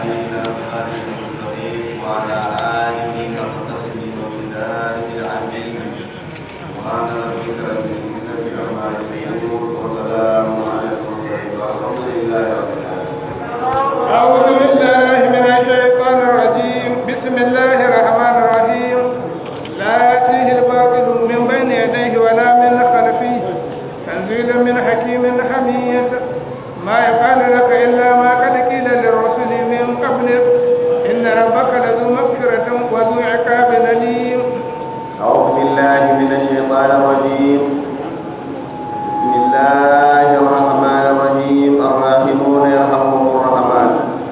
الهادي إلى صراط المستقيم وعلى آله وصحبه وبلاد العظيم سبحان ربك رب العزة عما يصفون وسلام على المرسلين والحمد لله رب العالمين. أعوذ بالله من الشيطان الرجيم. بسم الله الرحمن الرحيم. لا يأتيه الباطل من بين يديه ولا من خلفه تنزيل من حكيم حميد. ما يقال لك إلا ما قد قيل للرسل من قبلك إن ربك لذو مغفرة وذو عقاب أليم. أعوذ بالله من الشيطان الرجيم. بسم الله الرحمن الرحيم. الراحمون يرحمهم الرحمن.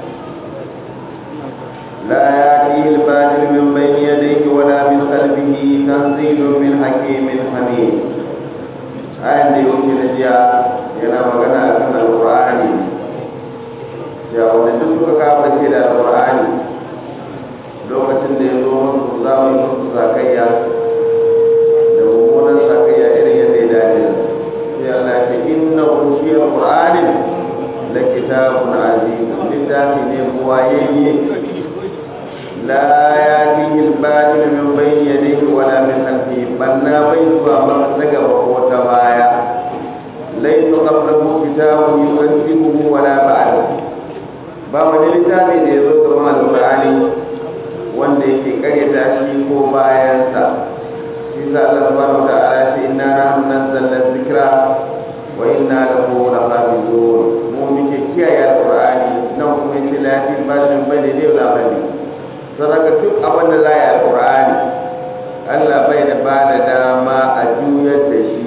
لا يأتيه الباطل من بين يديه ولا من خلفه تنزيل من حكيم حميد. ayan da ya wuce na jiya yana magana a kan alƙur'ani ya wanda duk suka kafa ce da alƙur'ani lokacin da ya zo musu za mu yi musu sakayya da mummunan sakayya irin yadda ya dace sai Allah ce inna ushiyar qur'anin la kitabun aziz littafi ne buwayayye la yatihi al-batil min bayni yadayhi wala min khalfihi banna bai zuwa ba daga ko ta baya laysa qablahu kitabun yusaddiquhu wala ba'dahu ba wani littafi da yazo kamar al-qur'ani wanda yake karyata shi ko bayansa shi sa Allah subhanahu wa ta'ala ya ce inna nahnu nazzalna dhikra wa inna lahu lahafizun mu muke kiyaye al-qur'ani nan kuma yace la yatil batil bayna yadayhi wala khalfihi sadaka duk abin da za a yi alƙur'ani Allah bai da ba da dama a juyar da shi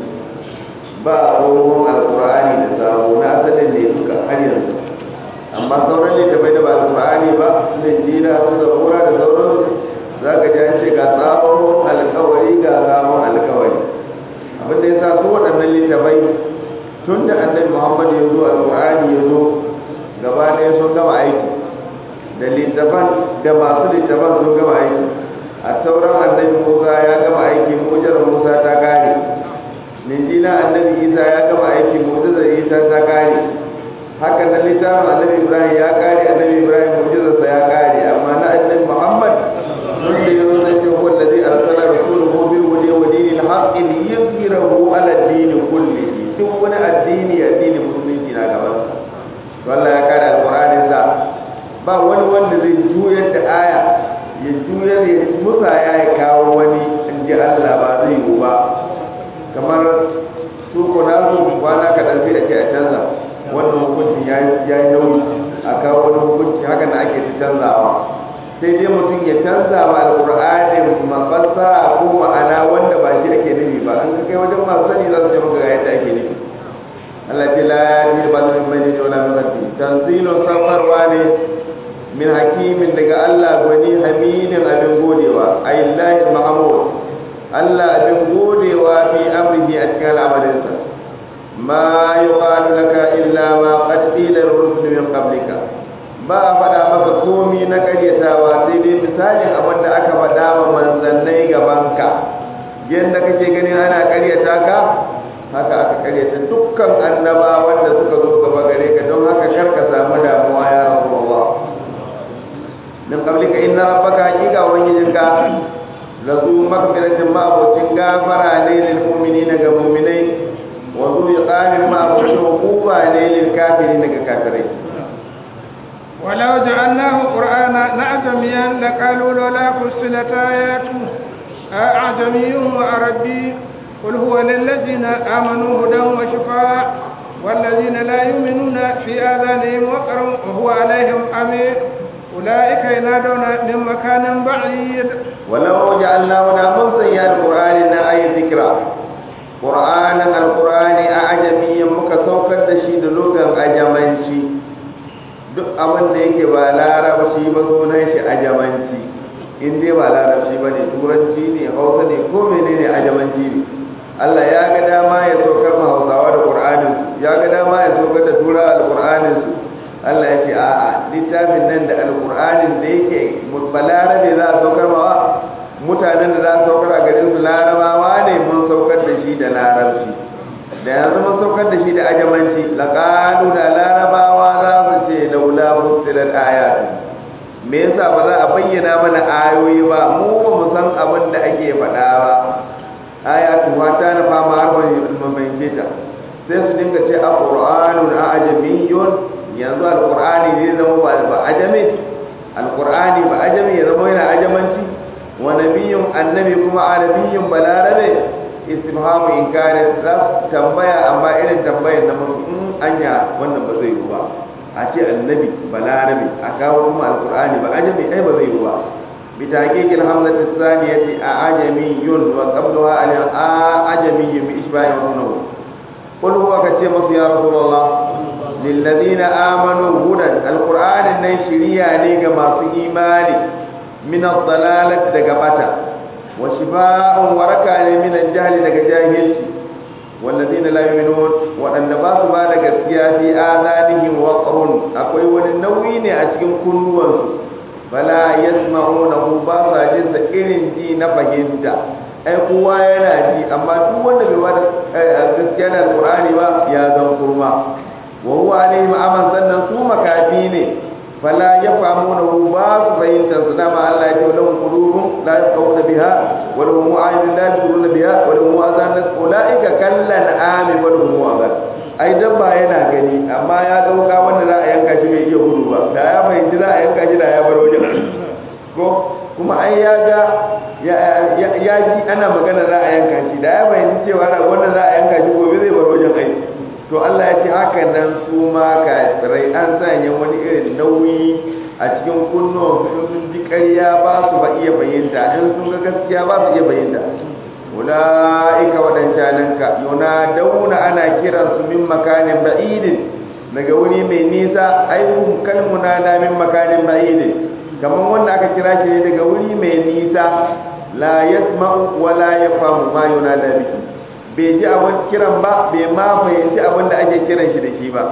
ba a tsohon alƙur'ani da sabo na asalin ne duka har yanzu amma sauran littafai da ba alƙur'ani ba su ne jira su zabura da sauransu za ka ji an ce ga sabon alƙawari ga sabon alƙawari abin da ya sa su waɗannan littafai tun da annabi muhammad ya zo alƙur'ani ya zo gaba ɗaya sun gama aiki da littafan da masu littafan sun gama aiki a sauran annabi musa ya gama aiki mujar musa ta kare linjila annabi isa ya gama aiki mujar isa ta kare haka na littafin annabi ibrahim ya kare annabi ibrahim mujarsa ya kare amma na annabi muhammad sun da yau zai ce huwa allazi arsala rasulahu bil huda wa dinil haqqi liyuzhirahu ala ad-din kullihi duk wani addini musulunci na gaban sa wallahi ya kare alqur'anin sa ba wani wanda zai juyar da aya ya juyar ya musa ya kawo wani in ji Allah ba zai yi ba kamar su kuna su kwana kaɗan sai a ce a canza wannan hukunci ya yi nauyi a kawo wani hukunci haka na ake canzawa sai dai mutum ya canza wa alƙur'ani mafasa ko ma'ana wanda ba shi ake nufi ba an kai wajen masu sani za su ce maka ga yadda ake nufi Allah ce la ya ba zai mai ne wala mai tanzilun safarwa ne min hakimin daga Allah gwani hamidin abin godewa ayillahi mahamud Allah abin godewa fi amrihi a cikin al'amarinsa ma yuqalu laka illa ma qad qila ar-rusul min qablika ba a faɗa maka komi na karyatawa sai dai misalin abin da aka faɗa wa manzannai gabanka yadda kake ganin ana karyata ka haka aka karyata dukkan annaba wanda suka zo gaba gare ka don haka kar ka samu damuwa ya rasulullah min qablika inna rabbaka haqiqa wajinka lazu maghfiratin ma abocin gafara ne lil mu'minina ga mu'minai wa zu iqamin ma abocin hukuba ne lil kafirin ga kafirai ولو جعلناه قرآنا أعجميا لقالوا لولا فصلت آياته أعجمي وعربي قل هو للذين آمنوا هدى وشفاء والذين لا يؤمنون في آذانهم وقر وهو عليهم عمي أولئك ينادون من مكان بعيد ولو جعلناه ناموس يا القرآن أي ذكرى قرآنا القرآن أعجمي مكسوكا تشيد لغا أجمانشي duk abin da yake ba larabci ba sunan shi ajamanci in dai ba larabci ba ne turanci ne hausa ne ko menene ajamanci ne Allah ya ga dama ya saukar ma hausawa da qur'anin su ya ga dama ya saukar da turawa da qur'anin su Allah ya ce a'a littafin nan da alqur'anin da yake balarabe za a saukar ma mutanen da za a saukar a garin su larabawa ne mun saukar da shi da larabci da yanzu mun saukar da shi da ajamanci laqalu da larabawa za su ce laula fusilat ayatu me yasa ba za a bayyana mana ayoyi ba mu ba mu san abin da ake faɗa ba ayatu ta na fama har wani mabayyance ta sai su dinga ce a qur'anun ajamiyyun yanzu alqur'ani ne zama ba ajami alqur'ani ba ajami ya zama yana ajamanci wa nabiyyun annabi kuma arabiyyun balarabe istifhamu inkari za tambaya amma irin tambayar da mun anya wannan ba zai yi ba a ce annabi balarabe a kawo kuma alqur'ani ba ajami ai ba zai yi ba bi tahqiqil hamzati thaniyati ajamiyyun wa qablaha al ajamiyyun bi ishbahi wa nuhu qul huwa kace masu ya rasulullah lil ladina amanu hudan alqur'ani nan shiriya ne ga masu imani min ad-dalalat daga bata wa shifaa'un waraka ne min al-jahli daga jahilci walladina la yu'minun wadanda ba su ba da gaskiya fi azanihim waqrun akwai wani nauyi ne a cikin kunnuwansu fala yasma'unahu ba sa jin sa irin ji na fahimta ai kowa yana ji amma duk wanda bai ba da gaskiya da alqur'ani ba ya zan kurma wa huwa alaihim aman sannan su makafi ne fala yafhamunahu ba su fahimta su dama Allah ya ce lahum qulubun la yafqahuna biha wa lahum a'yunun la yabsiruna biha wa lahum adhanun ulaika kallan ami wa lahum adhan ai dabba yana gani amma ya dauka wanda za a yanka shi bai iya gudu ba da ya fahimci za a yanka shi da ya bar wajen ko kuma ai ya ga ya ji ana magana za a yanka shi da ya fahimci cewa wanda za a yanka shi gobe zai bar wajen aiki to Allah ya ce haka nan su ma kafirai an sanya wani irin nauyi a cikin kunnuwan su sun ji ƙarya ba su ba iya bayyanta in sun ga gaskiya ba su iya bayyanta ulaika wadancananka dauna ana kiran su min makanin ba'idin daga wuri mai nisa ayyuhum kalmuna na min makanin ba'idin kamar wanda aka kira shi ne daga wuri mai nisa la yasma'u wa la yafhamu ma yunada bihi bai ji abin kiran ba bai ma fahimci abin da ake kiran shi da shi ba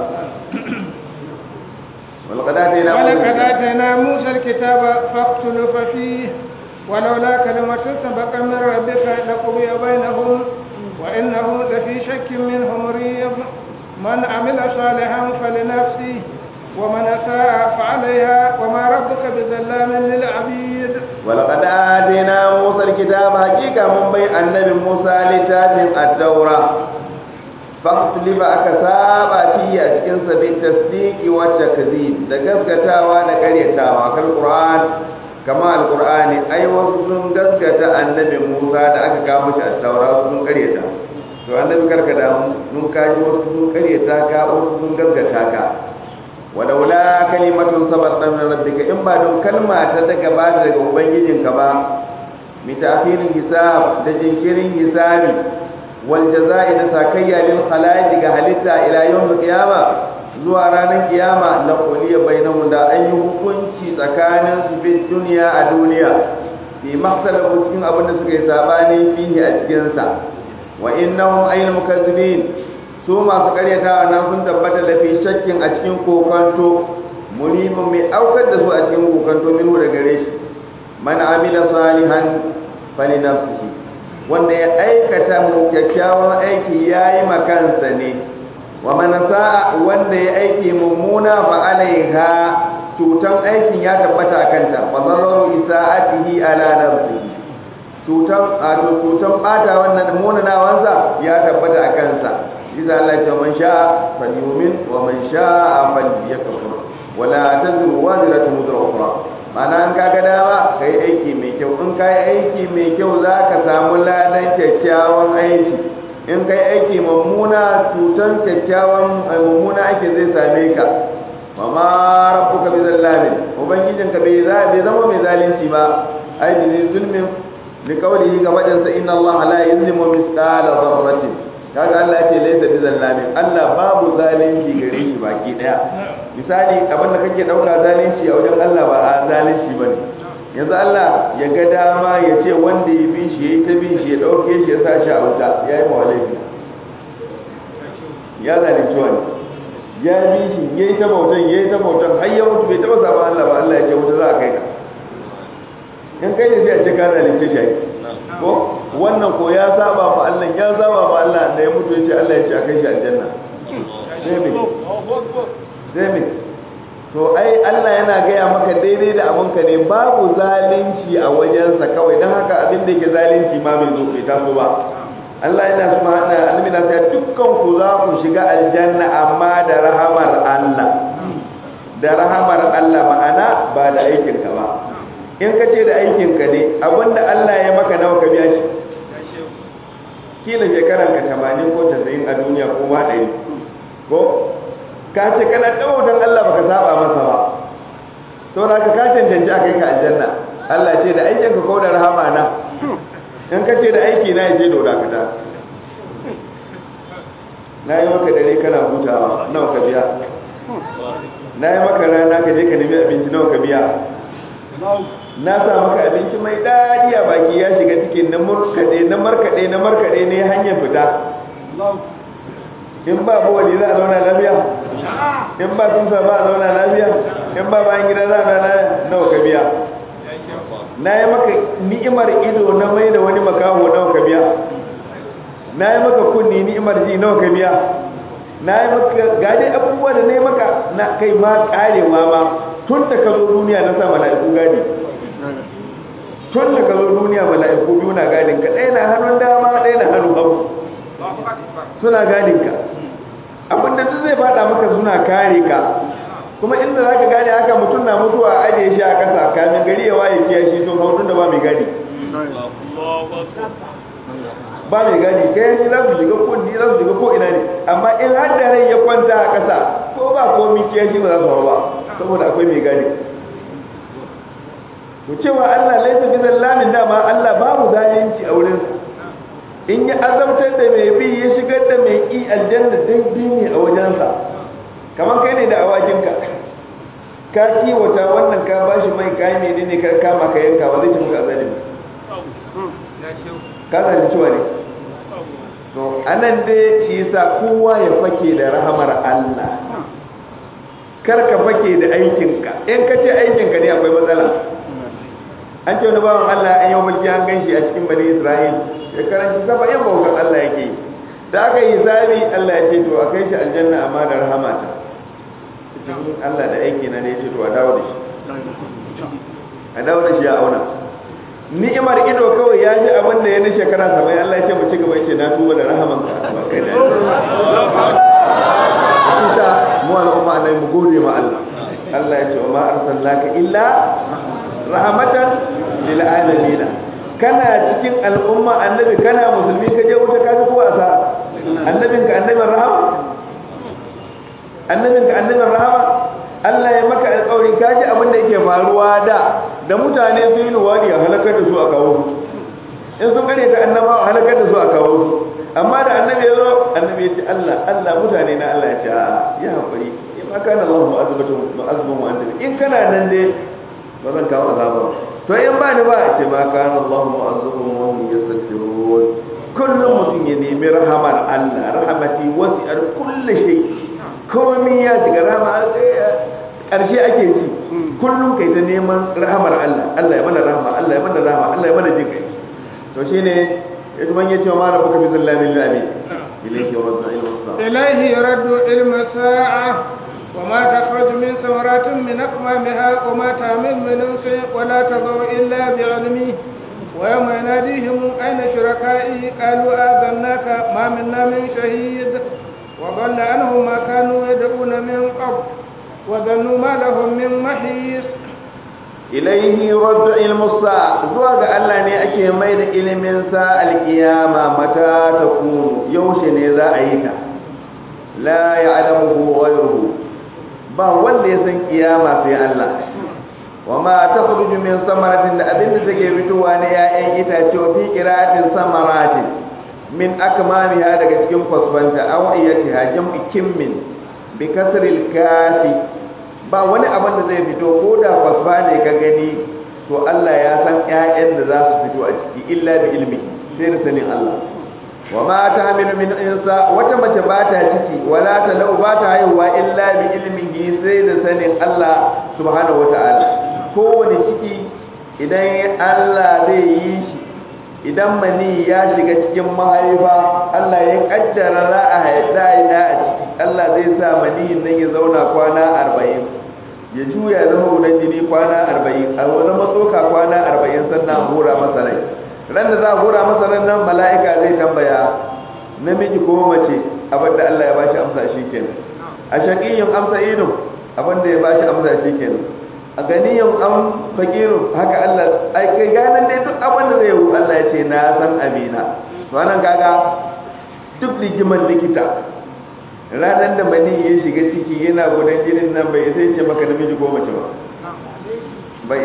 walaqad atayna Musa al-kitaba faqtulufa fihi ولولا كلمة سبق من ربك لقضي بينهم وإنهم لفي شك منه مريب من عمل صالحا فلنفسه ومن أساء فعليها وما ربك بظلام للعبيد ولقد آتينا موسى الكتاب حقيقة من بين النبي موسى لتاتم التوراة فاختلف أكسابا فيه أشكنس بالتصديق والتكذيب دقسكتاوا دقريتاوا كالقرآن kama alqur'ani ai wasu sun gaskata annabi Musa da aka kawo shi a taura sun karyata to annabi karkada mun kaji wasu sun karyata ka wasu sun gaskata ka walaula kalimatun sabaqat min rabbika in ba don kalma ta daga ba daga ubangijinka ba mi ta'khirin hisab da jinkirin hisabi wal jazaa'i da sakayya lil khalaiq ga halitta ila yawm qiyamah zuwa ranar kiyama na kuliya bainahu da an yi hukunci tsakanin su bin duniya a duniya fi maksalabu cikin abin da suka yi sabani fihi a cikin sa wa innahum ayyul mukazzibin su masu karyatawa nan sun tabbata da fi shakkin a cikin kokanto mulimin mai aukar da su a cikin kokanto minhu da gare shi man amila salihan fali nafsihi wanda ya aikata mu kyakkyawan aiki yayi makansa ne wa man sa'a wanda ya aiki mummuna fa alaiha tutan aikin ya tabbata akan ta fa dararu isaatihi ala nafsihi tutan bata wannan munanawansa ya tabbata akan sa idan Allah ya man sha'a falyumin wa man sha'a falyakfur wala tazru waziratu wizra ukhra mana an kaga dama kai aiki mai kyau in kai aiki mai kyau zaka samu ladan kyakkyawan aiki in kai aiki mummuna cutar kyakkyawan mummuna ake zai same ka mama rabbuka bi zallamin ubangijinka bai zama mai zalunci ba ai bi zulmin li qawlihi ga wajen sa inna allaha la yuzlimu mithqala dharratin kaga Allah yake laysa bi zallamin Allah babu zalunci gare shi baki daya misali abin da kake dauka zalunci a wajen Allah ba a zalunci bane yanzu Allah ya ga dama ya ce wanda ya bin shi ya yi ta bin shi ya ɗauke shi ya sa shi a wuta ya yi mawalaifi ya zalunci wani ya bi shi ya yi ta bautan har ya mutu bai taɓa saba Allah ba Allah ya ce wuta za a kai ka in kai ne sai a ce ka zalunce shi ko wannan ko ya saba ma Allah ya saba ma Allah da ya mutu ya ce Allah ya ce a kai shi aljanna sai me to ai Allah yana gaya maka daidai da abinka ne, babu zalunci a wajensa kawai, don haka abin da yake zalunci ma bai zo bai taso ba. Allah yana su ma'ana annabi na sai dukkan ku za ku shiga aljanna amma da rahamar Allah, da rahamar Allah, ma'ana ba da aikinka ba. In ka ce da aikinka ne abinda Allah ya maka nawa ka biya shi, kila shekaran ka 80 ko 90 a duniya ko ma 100 ko ka ce kana dawo don Allah baka saba masa ba, to na ka cancanci a kai ka aljanna. Allah ce da aikinka ko da rahama na, in ka ce da aiki na yace do dakata, na yi maka dare kana hutawa nawa ka biya, na yi maka rana ka je ka nemi abinci nawa ka biya, na sa maka abinci mai daɗi a baki ya shiga cikin na markaɗe ne hanyar fita. In ba bawali za a zauna lafiya, in ba tunsa ba a zauna lafiya, in ba bayan gida za a zauna nawa ka biya. Na yi maka ni'imar ido na mai da wani makaho nawa ka biya, na yi maka kunni ni'imar ji nawa ka biya, na yi maka gade abubuwa da na yi maka na kai ma karewa ma tun da ka zo duniya na sa mala'iku gadi, tun da ka zo duniya mala'iku biyu na gadin ka, ɗaya na hannun dama ɗaya na hannun hagu suna gadin ka, abinda duk zai fada maka suna kare ka. Kuma inda za ka gane haka mutum na mutuwa a ajiye shi a ƙasa kamin gari ya waye kiyashi sun hau tun da ba mai gadi, ba mai gadi kai shi za su shiga kunni za su shiga ko ina ne, amma in har da rai ya kwanta a ƙasa ko ba komi kiyashi ba za su hau ba saboda akwai mai gadi. to cewa Allah laisa bi zallamin, dama Allah babu zalunci a wurin. In ya azabtar da mai bi ya shigar da mai ki aljanna daidai ne a wajensa. Kamar kai ne da awakinka ka kiwata wannan ka bashi mai kai menene ka kama ka yanka ba zai ci muka zalimi, ka zalunci wa ne. to anan dai shi yasa kowa ya fake da rahamar Allah, kar ka fake da aikinka. In ka ce aikinka ne akwai matsala. An ce wani bawan Allah an yi mulki an ganshi a cikin bani Isra'il shekaran 70 bautar Allah yake, da aka yi zabi Allah ya ce to a kai shi aljanna amma da rahamata. Cikin Allah da aiki na ne ya ce to a dawo da shi ya auna. Ni'imar ido kawai ya ji abin da ya na shekara 70, Allah ya ce mu ci gaba, ya ce na tuba da rahamanka ba kai da ita mu al'umma annabi mu gode ma Allah. Allah ya ce wa ma arsalnaka illa rahmatan lil alamin. Kana cikin al'umma annabi kana musulmi ka je wuta ka ji ko asa, annabinka annabin rahama, annabinka annabin rahama. Allah ya maka alƙawari ka ji abin da yake faruwa da mutane su yi luwadi a halakar da su a kawo su, in sun kare ta annabawa a halakar da su a kawo su. Amma da annabi ya zo, annabi ya ce Allah mutane na Allah ya ce ya haƙuri, in ma kana Allah mu'azzabatun wa anta, in kana nan dai ba zan kawo azaba ba. To in ba ni ba ce ma kana Allah mu'azzabatun wa hum yastaghfirun. Kullum mutum ya nemi rahamar Allah, rahmati wasi'at kulli shay. Komai ya shiga rahama ƙarshe ake ci. Kullum kai ta neman rahamar Allah, Allah ya mana rahama, Allah ya mana rahama, Allah ya mana jin kai. To shine ya tuban ya ce wa mara baka fi zallamin labi ilaihi raddu ilmu sa'a wa ma takhruju min samaratin min akmamiha wa ma ta'mil min unsi wa la tadru illa bi ilmi wa yawma yanadihim ayna shuraka'i qalu adannaka ma minna min shahid wa dhalla anhum ma kanu yad'una min qabl wa dhannu ma lahum min mahis. Ilaihi raddu ilmu sa'a, zuwa ga Allah ne ake mai da ilimin sa alkiyama mata ta kunu, yaushe ne za a yi ta. La ya'lamuhu ghayruhu, ba wanda ya san kiyama sai Allah. Wa ma takhruju min samaratin, da abinda take fitowa ne ya'yan itace, wa fi qira'atin samaratin min akmamiha, daga cikin kwasfanta, aw iyatiha jam'i kimmin bi kasril kafi. Ba wani abin da zai fito ko da kwasfa ne ka gani, to Allah ya san ƴaƴan da za su fito a ciki illa bi ilmi, sai da sanin Allah. Wa ma tahmilu min insa, wata mace ba ta ciki, wala ta lau ba ta haihuwa illa bi ilmihi, sai da sanin Allah subhanahu wata'ala. Kowane ciki idan Allah zai yi shi, idan mani ya shiga cikin mahaifa, Allah ya kaddara za a haifa ina a ciki, Allah zai sa maniyin nan ya zauna kwana 40. ya juya ya zama gudan jini kwana 40 a wani matsoka kwana 40 sannan hura masa rai ran da za a hura masa ran nan mala'ika zai tambaya namiji ko mace abinda Allah ya bashi amsa shi kenan a shaqiyyun amsa idun abinda ya bashi amsa shi kenan a ganiyin an fakirun haka Allah ai kai ganin dai duk abinda zai yi Allah ya ce na san amina to anan kaga duk rigimar likita ranar da mani ya shiga ciki yana gudan jinin nan bai sai ce maka namiji ko mace ba bai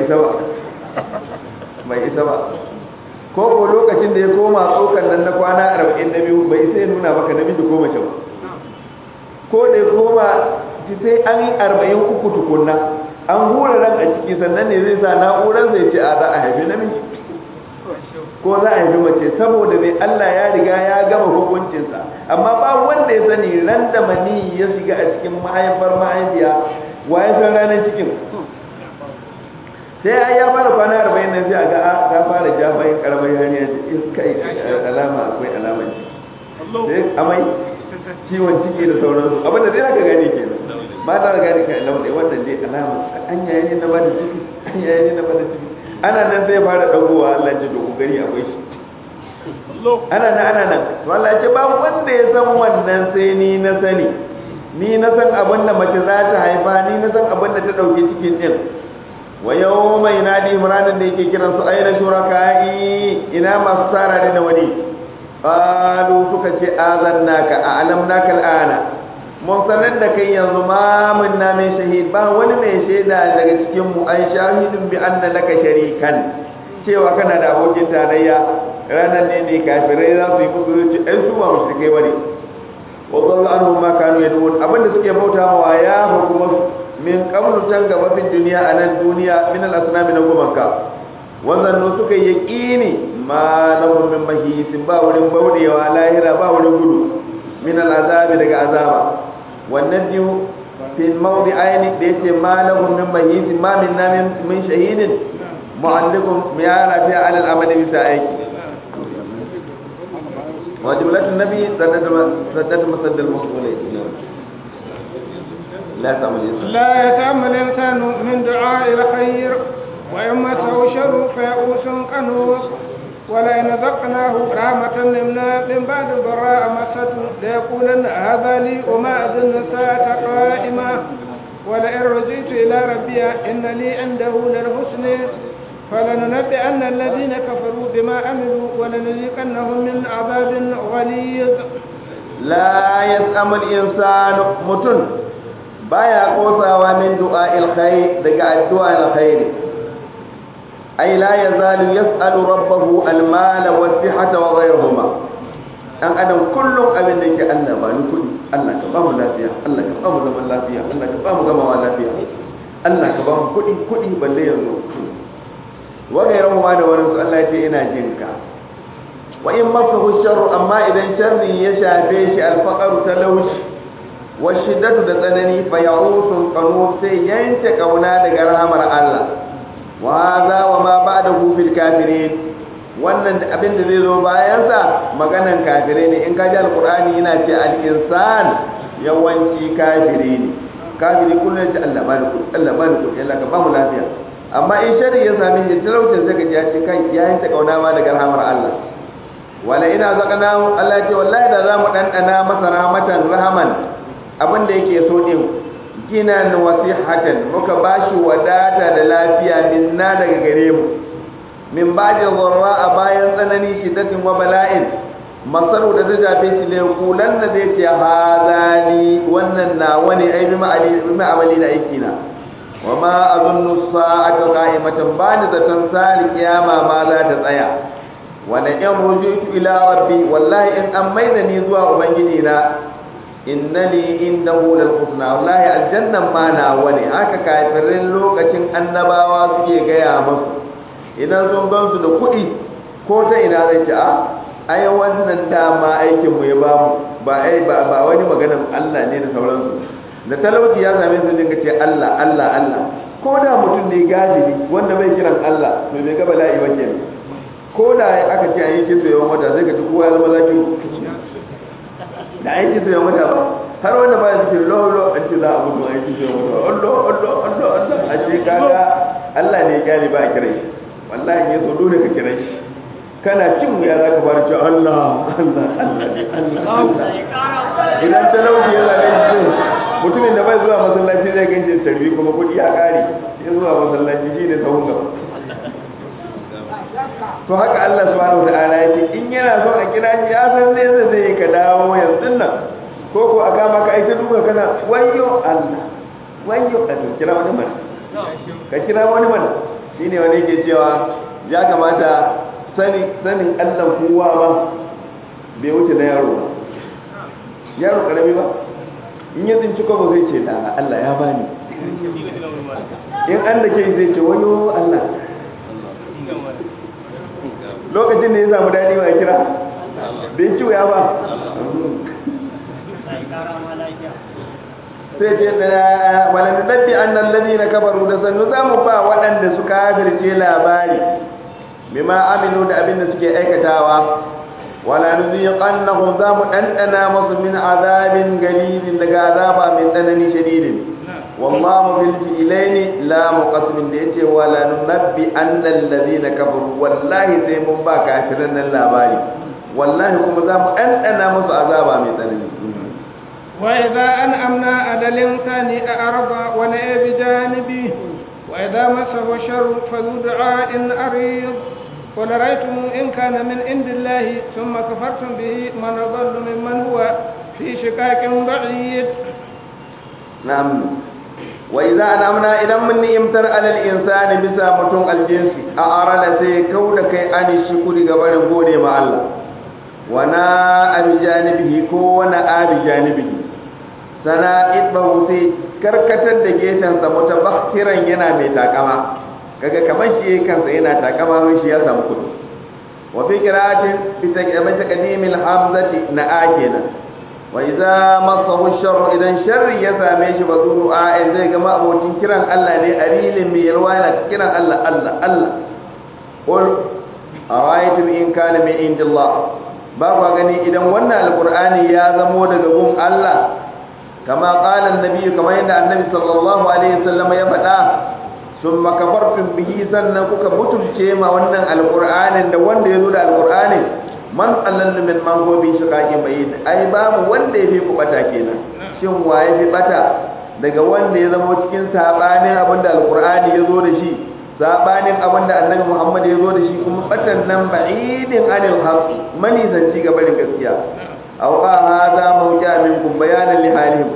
isa ba ko lokacin da ya koma tsokan nan na kwana 42 bai sai nuna maka namiji ko mace ba ko da ya koma sai an yi 43 tukunna an hura ran a ciki sannan ne zai sa na'urar zai ce a za a haifi namiji ko za a haifi mace saboda mai Allah ya riga ya gama hukuncinsa amma ba wanda ya sani ran da mani ya shiga a cikin mahaifar mahaifiya waye san ranar cikin sai ya fara kwana 40 nan sai a ga ta fara jafayin karamar hanya kai alama akwai alamar ciki sai amai ciwon ciki da sauransu abin da zai ka gane kenan ba ta gane kai launi wannan dai alama an yayi ne na bada ciki ana nan zai fara dagowa Allah ji da gari akwai shi ana nan to Allah ce ba wanda ya san wannan sai ni na sani ni na san abin da mace za ta haifa ni na san abin da ta dauke cikin din wa yawma yanadi imranan da yake kiran su aina shurakai ina masu tsara ne da wani qalu suka ce azannaka a'lamnaka al'ana mun sanar da kai yanzu ma mun na mai shahid ba wani mai shaida daga cikin mu an shahidun bi anna laka sharikan cewa kana da abokin tarayya ranar ne kafirai za su yi musu zuci ai su ba mushrikai bane wa dalla anhum ma kanu yadun abinda suke bautawa ya hukuma min qablu tan gaba fin duniya anan duniya min al-asnam na gumanka wannan suka yi yaqini ma lahum min mahisin ba wurin baudewa lahira ba wurin gudu min al-azabi daga azaba wannan biyu fil mawdi'aini da yace ma lahum min mahisin ma minna min shahidin mu'allikum ya rafi ala al-amali bisa aiki wajibatun nabi saddatu masaddal mawsulai لا يتأمل الإنسان من دعاء الخير وإمته شر فيئوس قنوط ولئن ذقناه رحمة منا من بعد ضراء مسته ليقولن هذا لي وما أظن الساعة قائمة ولئن رجعت إلى ربي إن لي عنده للحسن فلننبئن الذين كفروا بما عملوا ولنذيقنهم من عذاب غليظ لا يسأم الإنسان متن baya kosawa min du'a'il khair daga addu'al khair ay la yazalu yas'alu rabbahu al-mala was-sihhata wa ghayrihima dan adam kullum abin da yake Allah ba ni kudi Allah ka ba mu lafiya Allah ka ba mu zaman lafiya Allah ka ba mu gamawa lafiya Allah ka ba mu kudi balle yanzu wa ghayrihima da wurin Allah ya ce ina jinka wa in masahu sharru amma idan sharri ya shafe shi al-faqru talawshi washiddatu da tsanani fa ya'usun qanut sai yanke kauna daga rahamar Allah wa hadha wa ma ba'dahu fil kafirin wannan abin da zai zo bayan sa maganan kafirai ne in ka ji alqur'ani yana ce al-insan yawanci kafiri ne kafiri kullun ce Allah bani ku Allah ka ba mu lafiya amma in shari ya sami shi talaucin sai ka ji ya ce kai ya yanke kauna ma daga rahamar Allah wala ina zakana Allah ce wallahi da za mu dandana masa rahmatan rahaman abinda yake so din ginan wasihatan muka bashi wadata da lafiya minna daga gare mu min ba'da dharra a bayan tsanani shiddatin wa bala'in masaru da zajabe shi ne kulan da zai ce hadani wannan na wani ai bi ma'amali da aiki na wa ma azunnu sa'ata qa'imatan bani zatan sali kiyama ma za ta tsaya wa la in rujitu ila rabbi wallahi in an maida ni zuwa ubangiji na innali indahu lal husna wallahi aljannan ma na wani haka kafirin lokacin annabawa suke gaya musu idan sun gansu da kuɗi ko ta ina zai ce ai wannan dama aikin mu ya ba mu ba wani maganar Allah ne da sauransu da talauci ya same su dinga ce Allah Allah Allah ko da mutum ne gajiri wanda bai kiran Allah to bai ga bala'i ba kenan ko da aka ce an yi kitso yawan wata sai ka ci kowa ya zama zaki da aiki sai mata ba har wanda ba ya cikin lolo an ce za a mutu aiki sai mata Allah Allah Allah ashe kaga Allah ne ya kyale ba a kira shi wallahi ya so dole ka kira shi kana cin wuya za ka fara cewa Allah idan talauci ya zaɓe shi mutumin da bai zuwa masallaci zai ganci tarbi kuma kuɗi ya ƙare ya zuwa masallaci shi ne sahun gaba to haka Allah subhanahu wata'ala ya ce in yana so a kira shi ya san zai ka dawo yanzu nan ko a kama ka aita duka kana wayo Allah wayo a kira wani mana ka kira wani mana shine wani ke cewa ya kamata sanin Allah kowa ba bai wuce na yaro karami ba in ya tsinci kwabo zai ce da Allah ya bani in an da ke zai ce wayo Allah lokacin da ya samu daɗi ba kira bai ci wuya ba sai ce wala nabbi annal ladina kafaru da sannu zamu ba waɗanda suka kafirce labari bima aminu da abin da suke aikatawa wala nuziqannahum zamu dandana musu min azabin galidin daga azaba min danani shadidin wallahu bil fi'laini la muqassim da yace wala nabbi annal ladina kafaru wallahi sai mun ba kafiran nan labari wallahi kuma zamu dandana musu azaba mai tsanani وإذا أنعمنا على الإنسان أعرض ونأى بجانبه وإذا مسه الشر فذو دعاء عريض قل رأيتم إن كان من عند الله ثم كفرتم به من أضل ممن هو في شقاق بعيد. نعم وإذا أنعمنا إذا من إمتر على الإنسان بسامة الجنس أعرض سيكونك عن الشكر قبل قولي مع الله ونأى بجانبه ونأى بجانبه sana idbahu sai karkatar da getansa mutabakhiran yana mai takama kaga kamar shi kansa yana takama mai shi ya samu kudi wa fi qira'atin bi taqdimil hamzati na akina wa idza masahu sharru idan sharri ya same shi bazuru a zai ga abokin kiran Allah ne arilin mai yalwa yana kiran Allah Allah Allah qul awaitum in kana min indillah ba ku gani idan wannan alqur'ani ya zamo daga gun Allah كما قال النبي كما يدعى النبي صلى الله عليه وسلم يفدا ثم كفرتم به sannan kuka mutunce ma wannan alqur'anin da wanda yazo da alqur'ani man allal min man go bi shiqaqi bayyin ai babu wanda yafi ku bata kenan shin waye fi bata daga wanda ya zama cikin sabanin abinda alqur'ani yazo da shi sabanin abinda annabi Muhammad yazo da shi kuma batan nan ba'idin anil haqq mani zanci gaban gaskiya أو هذا موجع منكم بيانا لحالهم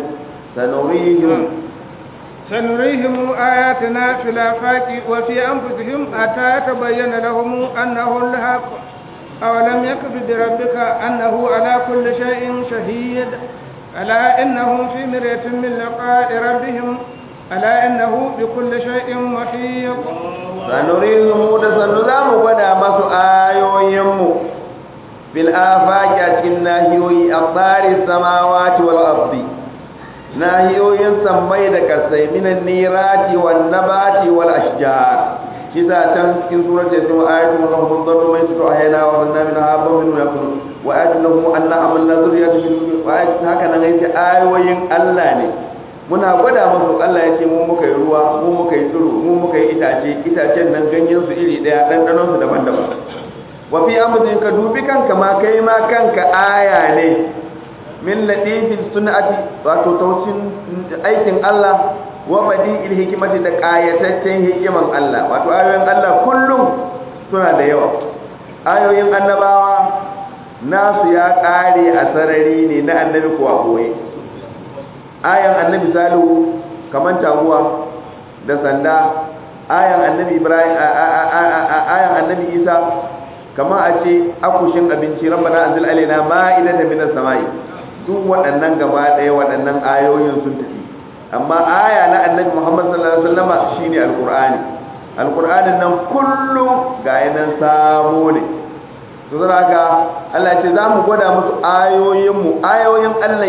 سنريهم آياتنا في الآفاق وفي أنفسهم حتى يتبين لهم أنه الحق أولم يكف بربك أنه على كل شيء شهيد ألا إنهم في مرية من لقاء ربهم ألا إنه بكل شيء محيط سنريهم سنزام ودا مسو آيوهم في الآفاق أتكن ناهيوي أقطار السماوات والأرض ناهيوي سمي دكسي من النيرات والنبات والأشجار كذا تنسكن سورة يسمى آية لهم الضر من يسرع أهينا وظلنا من هذا منه يكون وآية لهم أن عملنا ذرية وآية هكذا نغيث آيوين ألاني muna gwada musu Allah ya ce mu muka yi ruwa mu muka yi tsiro mu muka yi itacen nan ganyen su iri daya dandanon su daban-daban wa fi amrin ka dubi kanka ma kai ma kanka aya ne min ladifin sunati wato tausin aikin Allah wa badi'il hikmati da qayataccen hikiman Allah wato ayoyin Allah kullum suna da yawa ayoyin annabawa nasu ya kare a sarari ne na annabi kuwa boye ayan annabi salihu kaman taguwa da sanda ayan annabi ibrahim ayan annabi isa kama a ce akushin abinci rabbana anzil alaina ma'idatan minas samai duk waɗannan gaba ɗaya waɗannan ayoyin sun tafi amma aya na annabi muhammad sallallahu alaihi wasallam shine alqur'anin nan kullum ga yanan sabo ne to haka Allah ce za mu gwada musu ayoyin Allah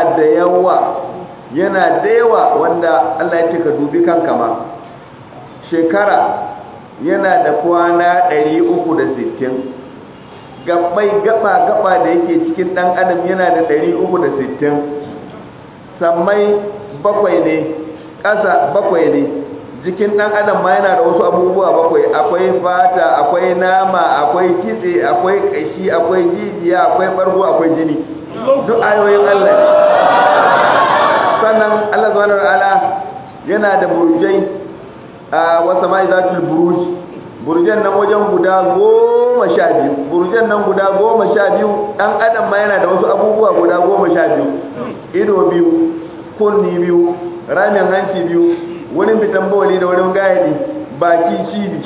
yana da yawa wanda Allah ya ce ka dubi kanka ma shekara yana da kwana 360 gaba da yake cikin dan adam yana da 360 sammai bakwai ne ƙasa bakwai ne jikin dan adam ma yana da wasu abubuwa bakwai, akwai fata, akwai nama, akwai kitse, akwai kashi, akwai jijiya, akwai bargo, akwai jini. Duk ayoyin Allah ne. Sannan Allah subhanahu wa ta'ala yana da burjai a wasa mai zatul buruj. Burjan nan wajen guda 12. Burjan nan guda 12 dan adam ma yana da wasu abubuwa guda 12. Ido biyu, kunni biyu, ramin hanci biyu, wurin fitan bawali da wurin gayadi, baki cibi.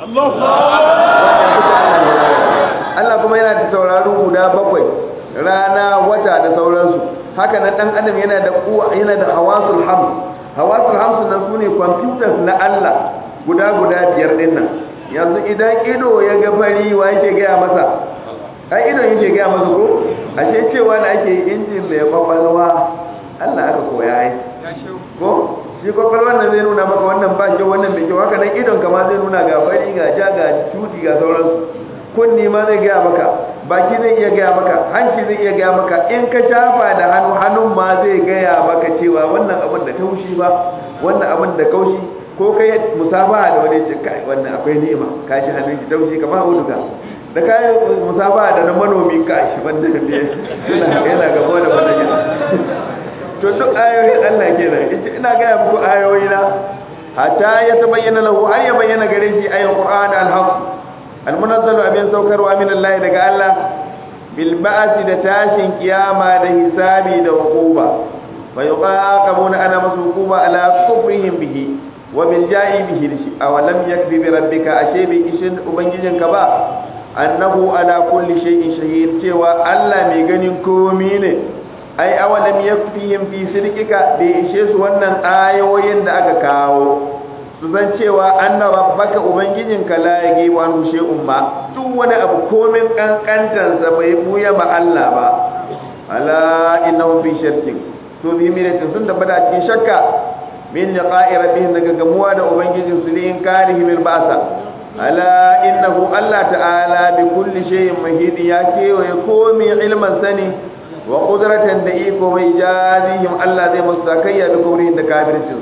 Allah kuma yana da sauraro guda 7, rana, wata da sauransu. Haka nan dan adam yana da kuwa, yana da hawasul hams. Hawasul hams nan sune computers na Allah guda 5 din nan. Yanzu idan ido ya ga fari wa yake gaya masa? Ai ido yake gaya masa ko? Ashe cewa da ake injin mai kwakwalwa Allah aka koya ai. Ko shi kwakwalwar nan zai nuna maka wannan ba kyau wannan bai kyau, haka nan idon ka ma zai nuna ga fari ga ja ga cuti ga sauransu. Kunni ma zai gaya maka, baki zai iya gaya maka, hanci zai iya gaya maka, in ka shafa da hannun ma zai gaya maka cewa wannan abin da taushi ba, wannan abin da kaushi, ko kai musabaha da wani ce kai wannan akwai ni'ima, kashi hannun shi taushi kamar auduga. Da kai musabaha da na manomi kashi wannan ne yana gaba da wannan. To duk ayoyin Allah kenan. Ina gaya muku ayoyi na hatta ya tabayyana lahu, har ya bayyana gare shi ayatul Qur'an al-haq al-munazzal abin saukarwa min Allah daga Allah bil ba'si da tashin kiyama da hisabi da hukuba. Fa yuqaqabuna ana masuquba ala kufrihim bihi wa bil ja'i bihi awalam yakfi bi rabbika ashe bi ishin ubangijinka ba annahu ala kulli shay'in shahid, cewa Allah mai ganin komai ne. Ai awalam yakfihim fi sidqika, da ishe su wannan ayoyin da aka kawo su san cewa anna rabbaka ubangijinka la yagi wa shay'un ma, duk wani abu komin kankantar sa bai buya ma Allah ba. Ala innahu fi shakkin, to bi miratin sun da bada cikin shakka min liqa'i rabbihim daga gamuwa da ubangijin su lin karihim al-ba'sa. Ala innahu Allah ta'ala bi kulli shay'in muhit, ya kewaye komai ilman sani wa qudratan da iko mai jazihim Allah zai musu zakayya da kubrin da kafircin.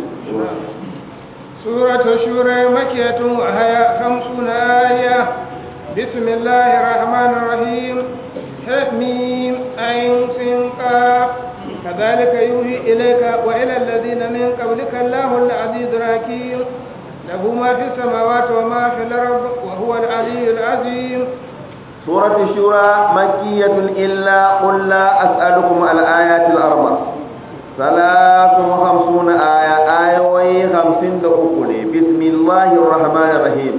Suratul Shura makiyatun wa haya 50 aya. Bismillahir rahmanir rahim. Hamim ayn sin qaf. Kadhalika yuhi ilayka wa ila alladhina min qablika Allahu al-'azizur hakim. Lahu ma fis samawati wa ma fil ardi wa huwa al-'aliyyul 'azim. سورة الشورى مكية إلا قل لا أسألكم على الآيات الأربع 53 آية آية 50 دقيقة. بسم الله الرحمن الرحيم.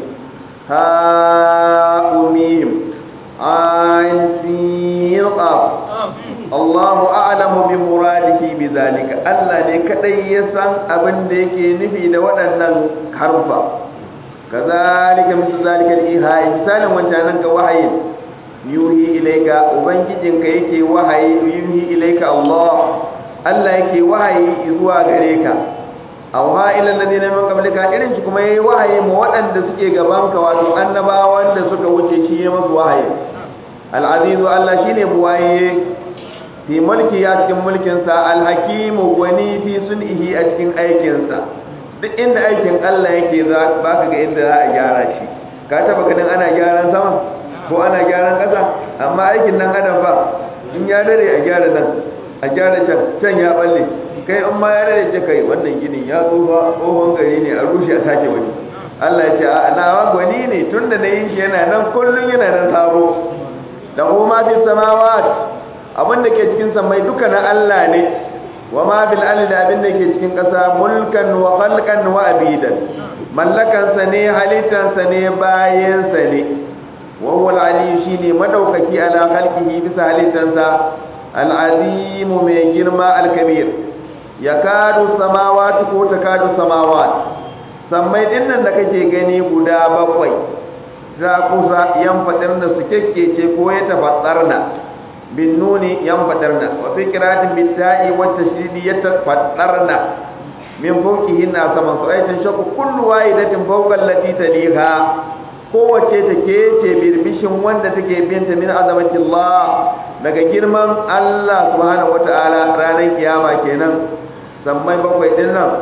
هاميم عين سين قاف. الله أعلم بمراده بذلك. الله لكدي يسان أبن ديكي نفي دوانا حرفا. كذلك مثل ذلك الإيحاء مثالا وانتعنك وحي yuhi ilaika, ubangijinka yake wahayi, yuhi ilaika Allah yake wahayi zuwa gare ka. Auha ila alladhina min qablika, irin shi kuma yayi wahayi mu waɗanda suke gaban ka, wato annabawan da suka wuce shi ya musu wahayi. Al-azizu Allah shine buwaye fi mulki, ya cikin mulkin sa, al-hakim gwani fi sun'ihi a cikin aikin sa. Duk inda aikin Allah yake za baka ga inda za a gyara shi. Ka taba ganin ana gyaran sama ko ana gyaran ƙasa? Amma aikin nan adam ba, in ya dare a gyara nan, a gyara can ya balle, kai in ma ya dare ce kai wannan gini ya tsofa, tsohon gari ne, a rushe a sake wani. Allah ya ce a nawa gwani ne, tun da na yin shi yana nan kullum yana nan sabo. Da kuma fi samawa, abin da ke cikin samai duka na Allah ne, wa ma bil ardi da abin da ke cikin ƙasa, mulkan wa khalqan wa abidan, mallakansa ne, halittansa ne, bayansa ne. وهو العلي شيني مدوككي على خلقه بسهل تنسى العظيم من جرما الكبير. يكاد السماوات كو تكاد السماوات sammai din nan da kake gani guda bakwai za kusa yan fadarna su kekkece ko ya tafadarna bin nuni yan fadarna wa fi qiratin bit ta'i wa tashdidi yatafadarna min fawqihi na saman su aitin shakku kullu wahidatin fawqa allati taliha, kowace take ce birbishin wanda take binta min azamatillah, daga girman Allah subhanahu wataala ranar kiyama kenan. Sammai bakwai din nan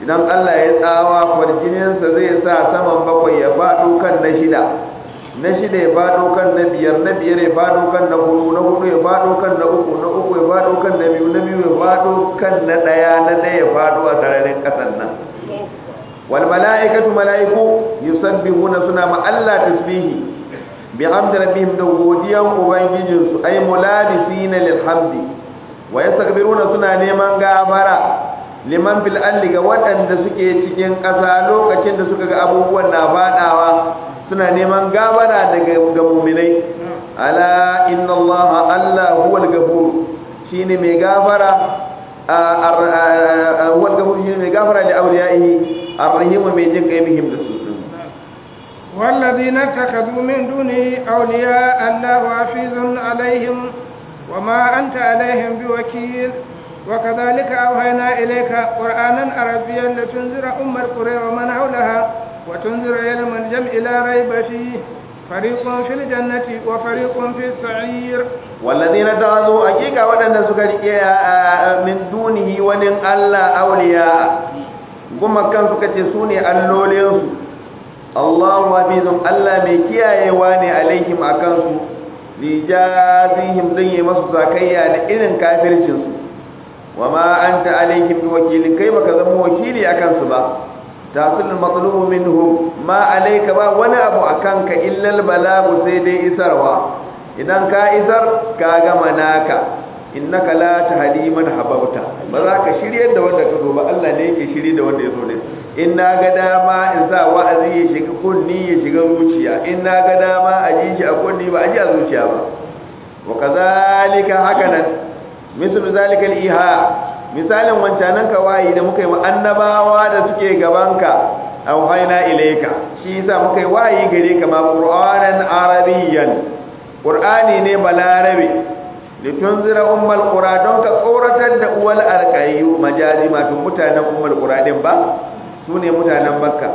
idan Allah ya tsawa farjininsa zai sa saman bakwai ya faɗo kan na shida ya faɗo kan na biyar ya faɗo kan na hudu ya faɗo kan na uku ya faɗo kan na biyu ya faɗo kan na ɗaya ya faɗo a sararin ƙasar nan wal mala'ikatu mala'iku yusabbihuna suna ma Allah tasbihi bihamdi rabbihim da godiyan ubangijinsu ay mulabisina lil hamdi wa yastakbiruna suna neman gafara liman fil ardi ga waɗanda suke cikin ƙasa lokacin da suka ga abubuwan na faɗawa suna neman gafara daga mu'minai ala inna allaha allah huwal ghafur shine mai gafara huwal ghafur shine mai gafara da awliyaihi arrahim mai jin kai bihim da su والذين اتخذوا من دونه أولياء الله حفيظ عليهم وما أنت عليهم بوكيل وكذلك أوحينا إليك قرآنا عربيا لتنذر أم القرى ومن حولها وتنذر يوم الجمع لا ريب فيه فريق في الجنة وفريق في السعير والذين اتخذوا حقيقة ودن سكري من دونه ونن الله أولياء كما كان سكتي سوني اللولين الله حفيظ الله ميكيا يواني عليهم أكانسو لجازيهم زي مسو زكيا لإذن كافرشنسو وما أنت عليهم بوكيل كيف كذبوا وكيلي أكانسو با تحصل المطلوب منهم ما عليك با ولا أبو أكانك إلا البلاغ سيدي إسروا إذن كإسر كاغمناك إنك لا تهدي من حببت بذاك شريد da wanda ka zo ba Allah ne yake shiri da wanda ya zo ne in na ga dama in sa wa'azi ya shiga kunni ya shiga zuciya in na ga dama a ji shi a kunni ba a ji a zuciya ba wa kazalika hakanan mislu zalika al-iha misalin wancanan kawai da muka yi wa annabawa da suke gabanka auhayna ilayka shi yasa muka yi wayi gare ka ma qur'anan arabiyyan qur'ani ne balarabi litunzira ummul qura don ka tsoratar da uwal alqayyu majazi ma tun mutanen ummul qura din ba sune mutanen makka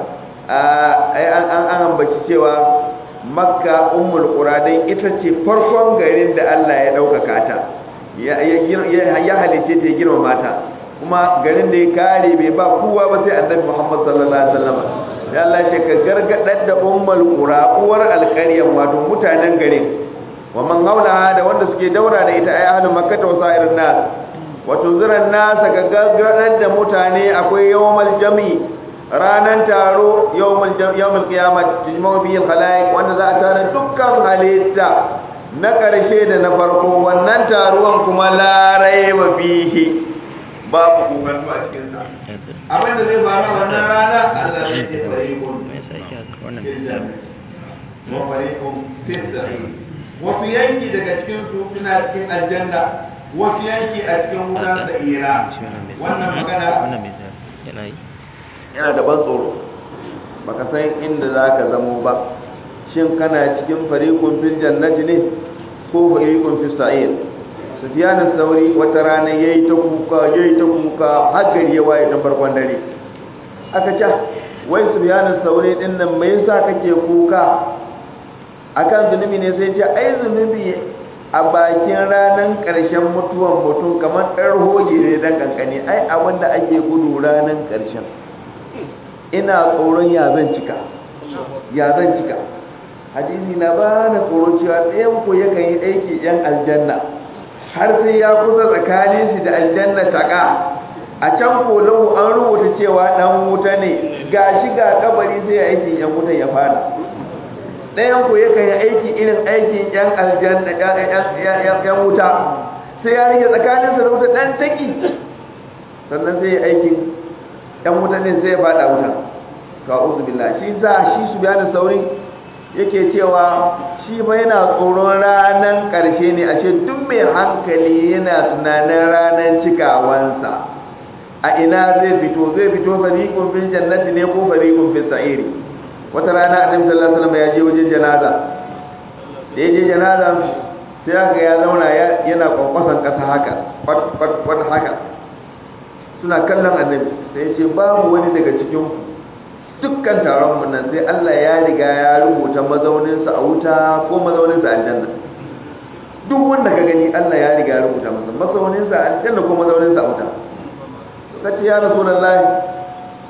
an ambaci cewa makka ummul qura din ita ce farkon garin da Allah ya daukaka ta ya halice ta girma mata kuma garin da ya kare bai ba kowa ba sai annabi Muhammad sallallahu alaihi wasallam ya Allah ce ka gargadar da ummul qura uwar alqaryan wato mutanen garin wa man haulaha da wanda suke daura da ita ay ahlul makkah wa sa'irin nas wa tunziran nas ka gargadar da mutane akwai yawmal jami ranan taro yawmal qiyamah tijma'u bihi al-khalaiq wanda za a tara dukkan halitta na ƙarshe da na farko wannan taruwan kuma larai wa fihi babu kokarto a cikin sa abinda zai faru wannan rana Allah ya ce fariqun wa fariqun fi wasu yanki daga cikin su suna cikin aljanna wasu yanki a cikin wutar sa'ira wannan magana yana da ban tsoro baka san inda zaka zamo ba shin kana cikin fariqun fil jannati ne ko fariqun fis sa'ir Sufyan al-Thawri wata rana yayi ta kuka har gari ya waye ta farkon dare aka ce wai Sufyan al-Thawri din nan me yasa kake kuka akan zunubi ne sai ce ai zunubi a bakin ranan karshen mutuwan mutum kamar ɗan hoji ne dan kankani ai abinda ake gudu ranan karshen ina tsoron ya zan cika hadisi na ba na tsoro cewa ɗayan ku yakan yi aiki yan aljanna har sai ya kusa tsakanin shi da aljanna taka a can kolahu an rubuta cewa ɗan wuta ne ga shi ga kabari sai ya aikin yan wutan ya fara ɗayan ku yakan yi aiki irin aikin yan aljanna yan wuta sai ya rage tsakanin sa da wuta ɗan taki sannan sai ya aikin yan wuta ne sai ya fada wuta ka uzu billah shi za shi su bayanin saurin yake cewa shi ba yana tsoron ranar ƙarshe ne a ce duk mai hankali yana tunanin ranar cikawansa a ina zai fito fariqun fil jannati ne ko fariqun fis sa'iri wata rana annabi sallallahu alaihi wasallam ya je wajen janaza da ya je janaza sai aka ya zauna yana kwankwasan ƙasa haka kwat haka suna kallon annabi sai ya ce babu wani daga cikin dukkan taron mun nan sai Allah ya riga ya rubuta mazauninsa a wuta ko mazauninsa a aljanna duk wanda ka gani Allah ya riga ya rubuta masa mazauninsa a aljanna ko mazauninsa a wuta kace ya rasulullahi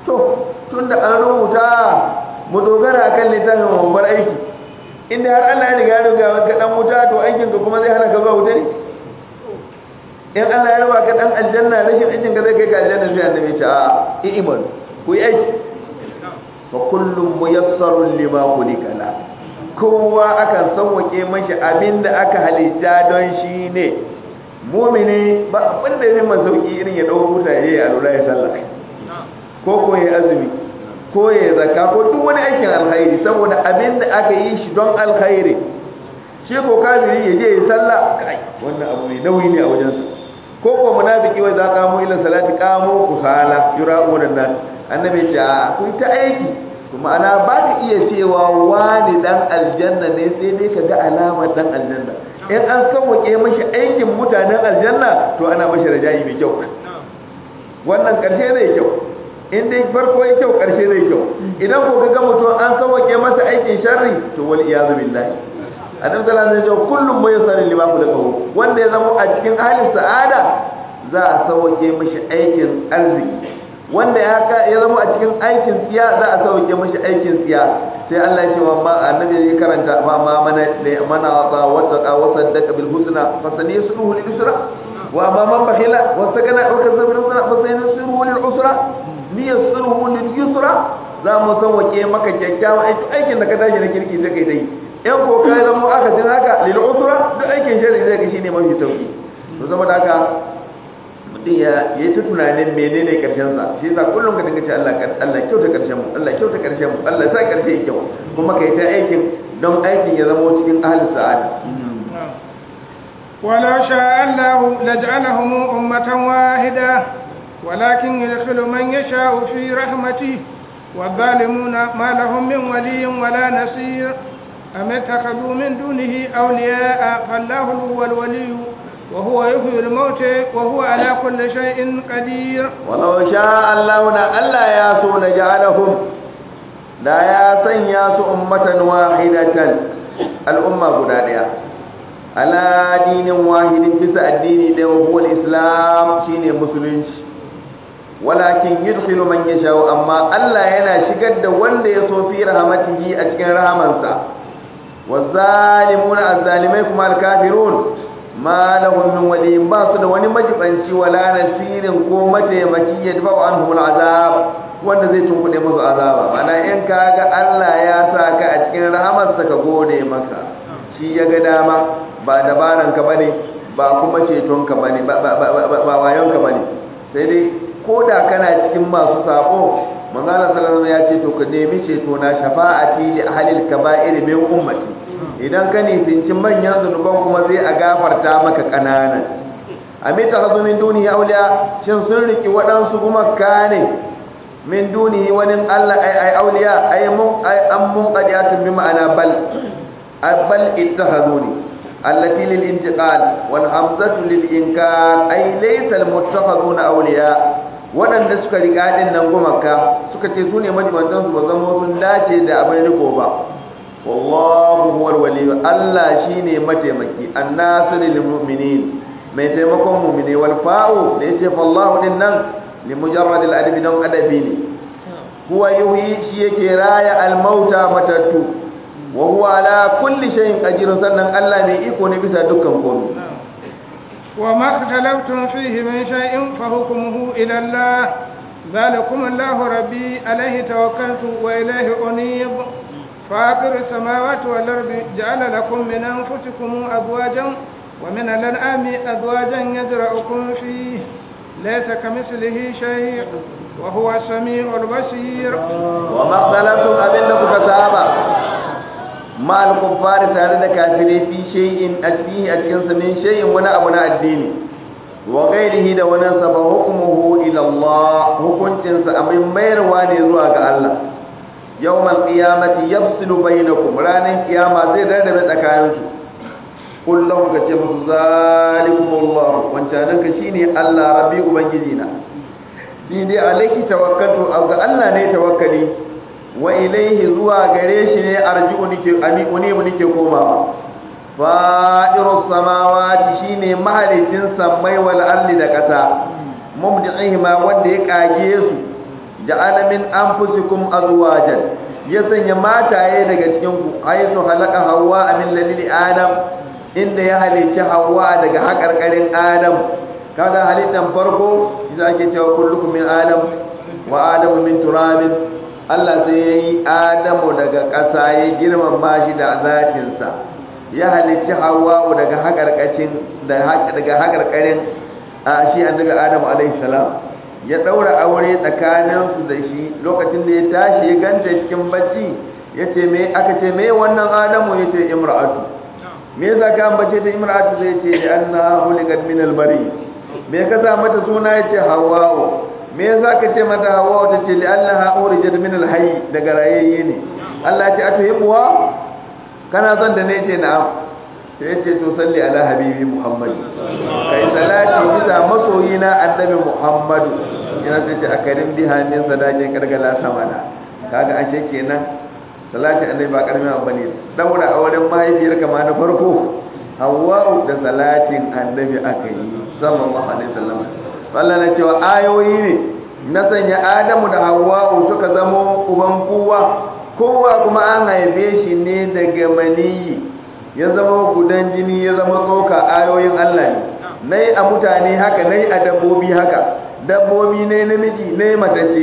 to tunda an rubuta mu dogara akan littafin mu bar aiki inda har Allah ya riga ka dan wuta to aikin ka kuma zai hana ka zuwa wuta ne in Allah ya raba ka dan aljanna rashin aikin ka zai kai ka aljanna sai annabi ta iman ku yi aiki fa kullum muyassarun lima khuliqa la kowa akan sauwake mashi abinda aka halitta don shi ne mu'mini ba abin da yake masauki irin ya dawo mutane ya alura ya sallah ko ya azumi ko ya zakka ko duk wani aikin alkhairi saboda abinda aka yi shi don alkhairi shi ko kafiri ya je ya sallah kai wannan abu ne nauyi ne a wajensa ko munafiki wai za ka mu ila salati qamu kusala yura'una nas annabi ce a ku ta aiki kuma ana ba ka iya cewa wani dan aljanna ne sai dai ka ga alamar dan aljanna in an sauke mashi aikin mutanen aljanna to ana mashi raja'i mai kyau wannan karshe zai kyau in dai farko ya kyau karshe zai kyau idan ko ga mutum an sauke masa aikin sharri to wal iyazu billahi adam sallallahu alaihi wasallam kullum muyassar lima kullahu wanda ya zama a cikin halin sa'ada za a sauke mishi aikin arziki wanda ya zama a cikin aikin tsiya za a sauke mishi aikin tsiya sai Allah ya ce wa ma annabi ya karanta ma mana ata wa taqa wa saddaqa bil husna fa saniyasuhu lil usra wa ma man bakhila wa sakana wa kazzaba bil husna fa saniyasuhu lil usra liyasuhu lil yusra za mu sauke maka kyakkyawan aikin da ka tashi na kirki sai kai dai in ko kai zama aka jin haka lil usra duk aikin shari'a zai ga shine mafi sauki to saboda haka mutum ya yi ta tunanin menene karshen sa shi yasa kullum ka dinga ce Allah kyauta karshen mu Allah kyauta karshen mu Allah sa karshe ya kyau kuma kai ta aikin don aikin ya zama cikin ahli sa'ada ولو شاء الله لجعلهم أمة واحدة ولكن يدخل من يشاء في رحمته والظالمون ما لهم من ولي ولا نصير أم اتخذوا من دونه أولياء فالله هو الولي وهو يحيي الموت وهو على كل شيء قدير ولو شاء الله ألا ياسو لجعلهم لا ياسن ياسو أمة واحدة الأمة قدادية على دين واحد بس الدين وهو الإسلام شين مسلم ولكن يدخل من يشاء أما ألا ينا شقد وند يصو في رحمته أشكن رحمنسا والظالمون الظالمين كما الكافرون ما لهم من ولي باصد ونمجبنشي ولا نسير قومة مكي يدفع عنهم العذاب wanda zai tunkuɗe musu azaba mana in kaga Allah ya sa ka a cikin rahamarsa ka gode masa shi ya ga dama ba dabaran ka bane ba kuma ceton ka bane ba wayon ka bane sai dai ko da kana cikin masu sabo manzo Allah sallallahu alaihi wasallam ya ce to ka nemi ceto na shafa'ati li ahlil kaba'ir min ummati idan ka nifinci manyan zunuban kuma zai a gafarta maka kananan amita hazu min dunihi awliya shin sun riki waɗansu kuma kane min dunihi wani Allah ay awliya ay mun qadiyatun bi ma'ana bal ittakhazuni allati lil intiqal wal hamzatu lil inkar ay laysa al muttakhazuna awliya waɗanda suka riga din nan gumaka suka ce su ne majibantan su ba zama sun dace da abin riko ba wallahu huwal wali Allah shine mataimaki annasir lil mu'minin mai taimakon mu'mine wal fa'u da yace fallahu din nan li mujarrad al adabi don adabi ne huwa yuhyi shi yake raya al mauta matattu wa huwa ala kulli shay'in qadir sannan Allah mai iko ne bisa dukkan komai wa ma ikhtalaftum fihi min shay'in fa hukmuhu ila Allah ذلكم الله ربي عليه توكلت وإليه أنيب فاطر السماوات والأرض جعل لكم من أنفسكم أزواجا ومن الأنعام أزواجا يزرعكم فيه ليس كمثله شيء وهو السميع البصير وما اختلفتم أبنكم كتابا مع الكفار تعالى كافرين في شيء أتفيه أتكنس من شيء ولا أبناء الدين وغيره da wannan sa hukmuhu ila Allah hukuncin sa amin mayarwa ne zuwa ga Allah yawmal qiyamati yafsilu bainakum ranan kiyama zai rarrabe tsakaninku kullahu kace musu zalikumullah wancan ka shine Allah rabbi ubangiji na ni dai alaiki tawakkaltu ga Allah ne tawakkali wa ilaihi zuwa gare shi ne arji'u nike komawa fa'irus samawati shine mahalicin sammai wal ardi da kasa mubdi'ihima wanda ya kage su ja'ala min anfusikum azwajan ya sanya mataye daga cikin ku haythu khalaqa Hawwa min lalil Adam inda ya halicci Hawwa daga hakarkarin Adam kaga halittan farko idan ake cewa kullukum min Adam wa Adamu min turabin Allah sai yayi Adamu daga ƙasa ya girmama shi da zatinsa ya halicci Hawwa daga hakarkarin shi annabi Adamu alaihi salam ya daura aure tsakaninsu da shi lokacin da ya tashi ya ganta cikin bacci yace me aka ce me wannan Adamu yace imra'atu me yasa ka ambace ta imra'atu zai ce da anna hulikat min al-bari me ka sa mata suna yace Hawwa me yasa ka ce mata Hawwa tace li annaha urijat min al-hayy daga rayayye ne Allah ya ce atuhibuwa kana son da ne ce na'am sai yace to salli ala habibi Muhammad kai salati bisa masoyina annabi Muhammad yana sai ce akarin biha min sadaqin kargala samana kaga ashe kenan salati annabi ba karamin abu ne daura auren mahaifiyar kama na farko Hawwa da salatin annabi akai sallallahu alaihi wasallam Allah na cewa ayoyi ne na sanya Adamu da Hawwa suka zama uban kowa kuma an haife shi ne daga maniyi ya zama gudan jini ya zama tsoka ayoyin Allah ne nai a mutane haka nai a dabbobi haka dabbobi ne namiji ne matace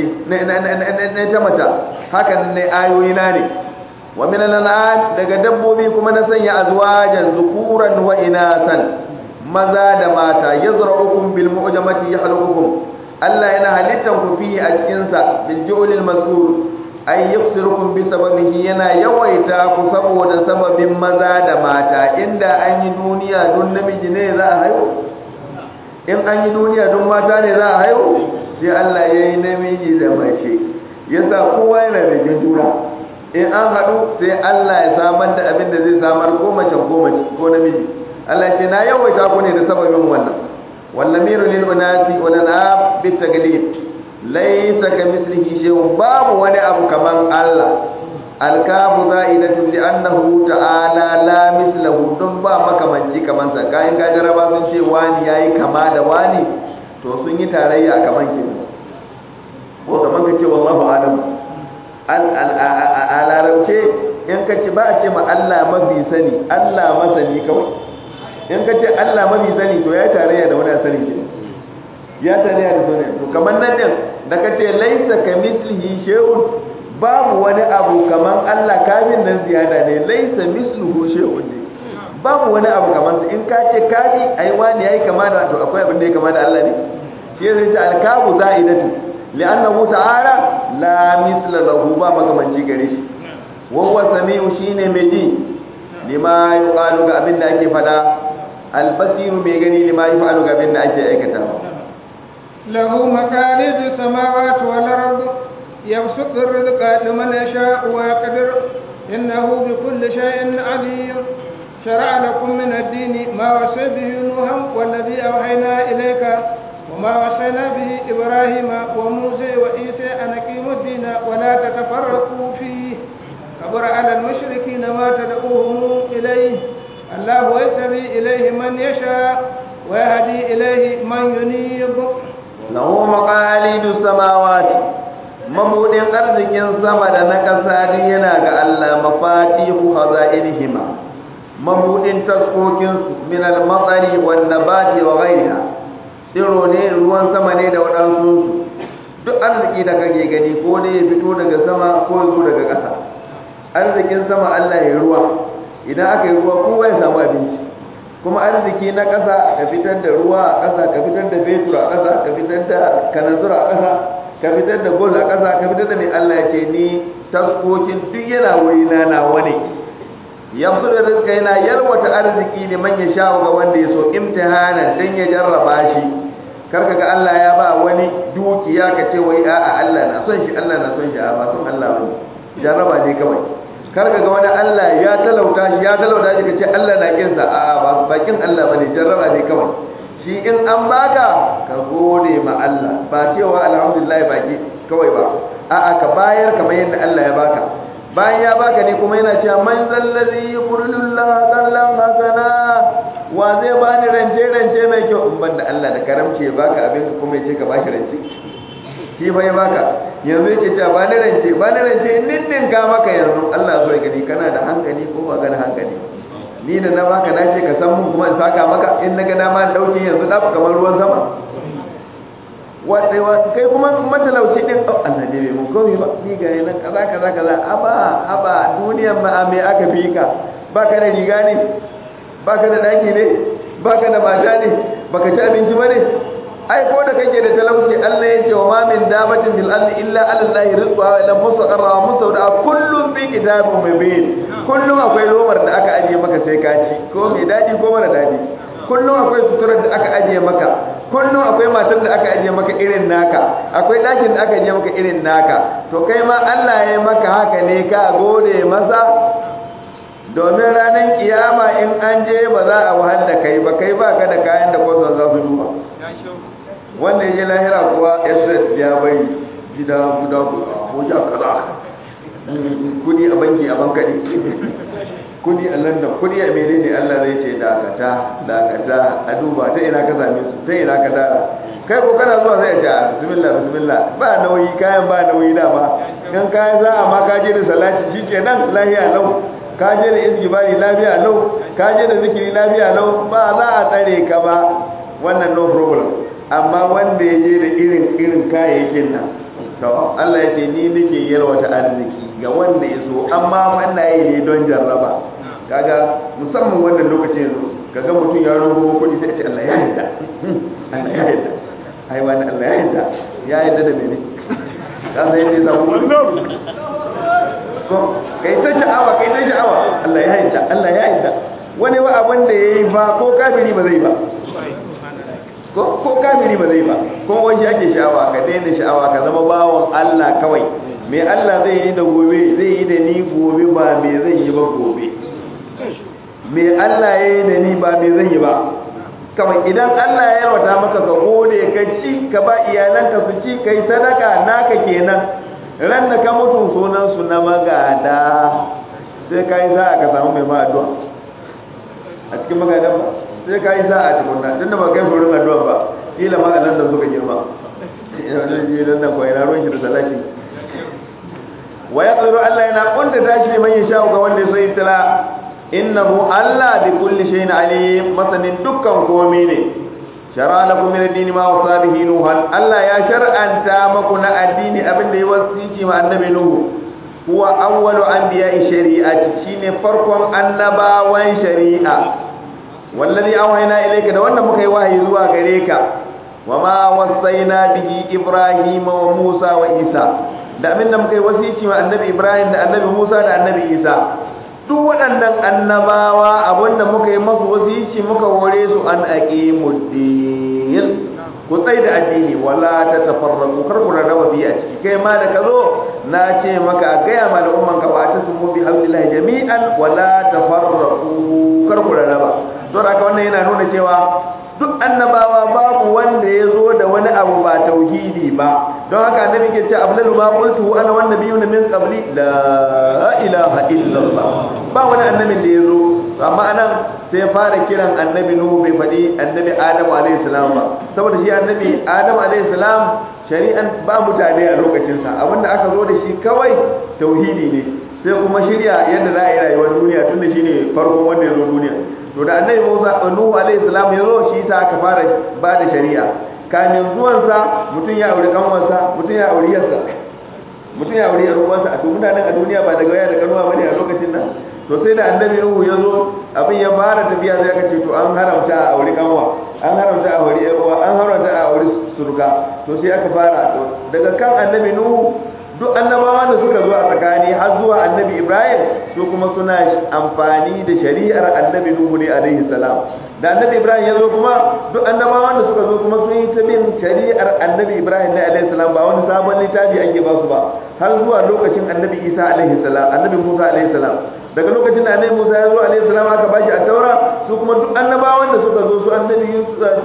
ne ta mata haka ne ayoyi na ne wa min al-an'am daga dabbobi kuma na sanya azwajan zukuran wa inasan maza da mata yazra'ukum bil mu'jamati yahluqukum Allah yana halittan ku fi a cikin sa bil ju'lil mazkur ay yafsirukum bi sababihi yana yawaita ku saboda sababin maza da mata inda an yi duniya don namiji ne za a haihu in an yi duniya don mata ne za a haihu sai Allah ya yi namiji da mace yasa kowa yana da juna in an haɗu sai Allah ya samar da abin da zai samar ko mace ko namiji Allah ce na yawaita ku ne da sababin wannan wallamiru lil unasi wal anab bit taglib laysa kamithlihi shay'un babu wani abu kaman Allah alkafu za'idatu li annahu ta'ala la mislahu dun ba makamanci kaman sa kayan gajaraba sun ce wani yayi kama da wani to sun yi tarayya kaman ki ko kaman kace wallahu alam al-arabce in kace ba a ce ma Allah mafi sani Allah masani kawai in kace Allah mafi sani to yayi tarayya da wani sani ke ya tarayya da sunan to kaman nan din da kace laysa kamithlihi shay'un babu wani abu kaman Allah kafin nan ziyada ne laysa misluhu shay'un ne babu wani abu kaman sa in kace kafi ai wani yayi kama da to akwai abin da yake kama da Allah ne shi zai ce alkabu za'idatu li'annahu ta'ala la misla lahu ba magamanci gare shi wa huwa sami'u shine mai ji lima yuqalu ga abin da ake fada albasiru mai gani lima yuqalu ga abin da ake aikata lahu maqalidu samawati wal ard yabsutu rizqa liman yasha'u wa yaqdir innahu bikulli shay'in alim شرع لكم من الدين ما وصى به نوحا والذي أوحينا إليك وما وصينا به إبراهيم وموسى وعيسى أن أقيموا الدين ولا تتفرقوا فيه كبر على المشركين ما تدعوهم إليه الله يهدي إليه من يشاء ويهدي إليه من ينيب له مقاليد السماوات mabudin arzikin sama da na ƙasa yana ga Allah mafatihu khaza'inihima mabudin taskokinsu min al-matsari wan nabati wa ghayriha tsiro ne ruwan sama ne da wadansu duk arziki da kake gani ko ne ya fito daga sama ko ya zo daga ƙasa arzikin sama Allah ya ruwa idan aka yi ruwa kowa ya samu abinci kuma arziki na ƙasa ka fitar da ruwa a ƙasa ka fitar da fetur a ƙasa ka fitar da kananzur a ƙasa ka fitar da gol a ƙasa ka fitar da mai Allah ya ce ni taskokin duk yana wuri na nawa ne yanzu da rizka yana yarwata arziki ne man ya sha ga wanda ya so imtihanan dan ya jarraba shi karka ga Allah ya ba wani dukiya ka ce wai a'a Allah na son shi Allah na son shi a ba son Allah bane jarraba ne kawai karka ga wani Allah ya talauta shi ka ce Allah na kin sa a'a ba bakin Allah bane jarraba ne kawai shi in an baka ka gode ma Allah ba cewa alhamdulillah baki kawai ba a'a ka bayar kamar yadda Allah ya baka bayan ya baka ne kuma yana cewa man zallazi yuqrilullah qallan hasana wa zai bani rance mai kyau in banda Allah da karamci ya baka abin ka kuma yace ka bashi rance shi fa ya baka yanzu yake cewa ba ni rance ninnin ka maka yanzu Allah so ya gani kana da hankali ko ba ka da hankali ni da na baka na ce ka san mun kuma in saka maka in na ga dama in dauke yanzu da kamar ruwan sama wata kai kuma matalauci din Allah ne bai mun komai ba ni ga yana kaza aba duniyar ma me aka fi ka baka da riga ne baka da daki ne baka da mata ne baka ci abinci ba ne ai ko da kake da talauci Allah ya ce wa ma min dabatin bil ardi illa ala allahi rizqa wa lam mustaqarra wa mustawda kullun fi kitabin mubin kullum akwai lomar da aka ajiye maka sai ka ci ko mai dadi ko mara dadi kullum akwai suturar da aka ajiye maka kullum akwai matar da aka ajiye maka irin naka akwai dakin da aka ajiye maka irin naka to kai ma Allah ya maka haka ne ka gode masa domin ranar kiyama in an je ba za a wahal da kai ba kai ba ka da kayan da kwasan za su duba wanda ya je lahira kuwa ss ya bai gida guda hoja kaza kudi a banki a bankari kudi a london kudi a menene Allah zai ce dakata a duba ta ina ka same su ta ina ka dara kai ko kana zuwa sai ya ce bismillah ba nauyi kayan ba nauyi da ba kan kayan za a ma ka je da salati shikenan lahiya lau ka je da izgibari lafiya lau ka je da zikiri lafiya lau ba za a tsare ka ba wannan no problem amma wanda ya je da irin kayayyakin nan to Allah ya ce ni nake yalwata arziki ga wanda ya so amma wannan yayi ne don jarraba kaga musamman wannan lokacin yanzu kaga mutum ya rubo kudi sai ya ce Allah ya yarda Allah ya yarda ai wani Allah ya yarda ya yarda da mene ka sai ne za ku ko kai ta sha'awa Allah ya yarda wani wa abin da yayi ba ko kafiri ba zai ba ko kafiri ba zai ba ko wani ake sha'awa ka daina sha'awa ka zama bawon Allah kawai me Allah zai yi da gobe zai yi da ni gobe ba me zai yi ba gobe me Allah ya yi da ni ba me zai yi ba kawai idan Allah ya yarwata maka ka gode ka ci ka ba iyalanka su ci kai sadaka naka kenan ran da ka mutu sunan su na magada sai ka yi sa'a ka samu mai ma addu'a a cikin magadan ba sai ka yi sa'a tukunna tun da ba kai furin addu'a ba kila ma nan da suka girma nan da kwai na ruwan shi da salati wa ya tsaro Allah yana kunta tashi ne man yasha ga wanda ya sai tala innahu Allah bi kulli shay'in alim masanin dukkan komai ne shara lakum min ad-din ma wasa bihi nuhan Allah ya shar'anta maku na addini abin da ya wasiki ma annabi nuhu huwa awwalu anbiya'i shari'ati shine farkon annabawan shari'a wallazi awhayna ilayka da wanda muka yi wahayi zuwa gare ka wama wasaina bihi ibrahima wa musa wa isa da abin da muka yi wasiki ma annabi ibrahim da annabi musa da annabi isa duk waɗannan annabawa abinda muka yi masu wasici muka hore su an aqimuddin ku tsai da addini wala ta tafarraqu kar ku rarraba bi a ciki kai ma da kazo na ce maka gaya ma da umman ka ba ta sumu bi hamdillahi jami'an wala tafarraqu kar ku rarraba don haka wannan yana nuna cewa duk annabawa babu wanda ya zo da wani abu ba tauhidi ba don haka annabi ke cewa ablalu ma qultu ana wan nabiyuna min qabli la ilaha illallah ba wani annabin da ya zo amma anan sai ya fara kiran annabi nuhu bai faɗi annabi adamu alaihi salam ba saboda shi annabi adamu alaihi salam shari'an ba mutane a lokacin sa abinda aka zo da shi kawai tauhidi ne sai kuma shirya yadda za a yi rayuwar duniya tunda shine farkon wanda ya zo duniya to da annabi Musa nuhu alaihi salam ya zo shi ta aka fara ba da shari'a kamin zuwansa mutum ya aure kanwansa mutum ya aure yarsa mutum ya aure yar uwansa a mutanen a duniya ba daga waya da kanuwa bane a lokacin nan to sai da annabi Nuhu ya zo abin ya fara tafiya sai aka ce to an haramta a aure kanwa an haramta a aure yar uwa an haramta a aure surka to sai aka fara to daga kan annabi Nuhu duk annabawa da suka zo a tsakani har zuwa annabi Ibrahim su kuma suna amfani da shari'ar annabi Nuhu ne alaihi salam da annabi Ibrahim ya zo kuma duk annabawa da suka zo kuma sun yi ta bin shari'ar annabi Ibrahim ne alaihi salam ba wani sabon littafi ake ba su ba har zuwa lokacin annabi Isa alaihi salam annabi Musa alaihi salam daga lokacin da annabi Musa ya zo alaihi salam aka bashi a taura su kuma duk annabawan da suka zo su annabi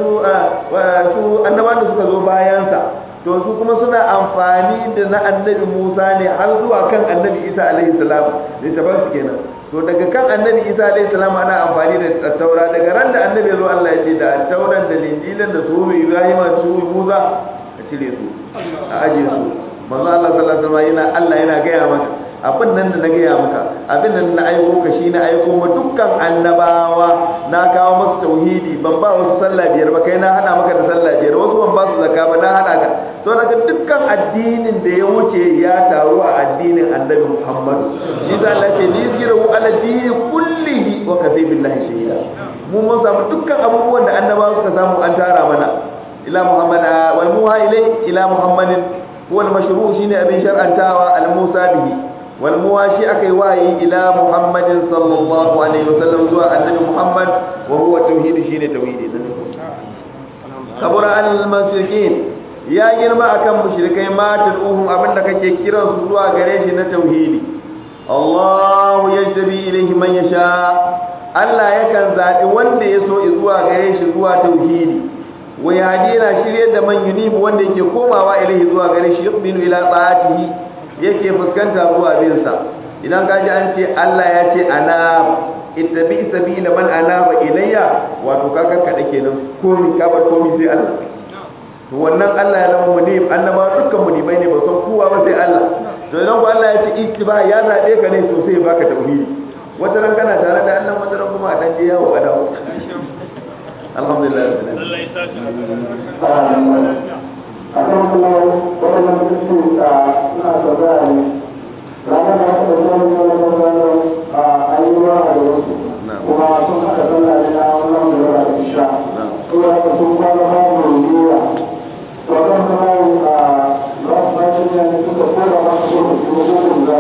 su annabawan da suka zo bayan sa to su kuma suna amfani da na annabi Musa ne har zuwa kan annabi Isa alaihi salam da tabar su kenan to daga kan annabi Isa alaihi salam ana amfani da taura daga ran da annabi ya zo Allah ya ce da tauran da linjilan da su Ibrahim su Musa cire su a aje su manzo Allah sallallahu alaihi wasallam Allah yana gaya maka abin nan da na gaya maka abin nan na aiko ka shi na aiko ma dukkan annabawa na kawo masu tauhidi ban ba wasu sallah biyar ba kai na hada maka da sallah biyar wasu ban ba su zakka ba na hada ka to daga dukkan addinin da ya wuce ya taru a addinin annabi Muhammad shi da Allah ce yizgiru ala dini kullihi wa kafi billahi shahida mu mun samu dukkan abubuwan da annabawa suka samu an tara mana ila Muhammad wal muha ilai ila Muhammadin huwa al-mashru' shine abin shar'antawa al-musa bihi wal muwashi akai wayi ila Muhammadin sallallahu alaihi wasallam zuwa annabi Muhammad wa huwa tauhid shine tauhidi kabura al-mushrikin ya girma akan mushrikai ma tad'uhum abinda kake kiran su zuwa gare shi na tauhidi Allahu yajtabi ilayhi man yasha Allah yakan zabi wanda ya so zuwa gare shi zuwa tauhidi wa yahdina shirye da man yunibu wanda yake komawa ilayhi zuwa gare shi yuqbilu ila ta'atihi yake fuskanta zuwa bin sa idan kaji an ce Allah ya ce ana ittabi sabila man anaba ilayya wato kaka kada kenan komi ka bar komi sai Allah to wannan Allah ya zama munib annaba dukkan munibai ne ba san kowa ba sai Allah to idan ko Allah ya ce ittiba ya zabe ka ne to sai baka tauhidi wata ran kana tare da Allah wata ran kuma a dan je yawo a dawo alhamdulillah Allah ya saka akan kuma wannan mutum da na tsara ne ranar da aka zama wannan a ayyuka a wasu kuma sun aka zanna ne na wannan da ya isha to aka sun kwana ba mu ruwa to kan kuma a rasu ne suka fara ba su da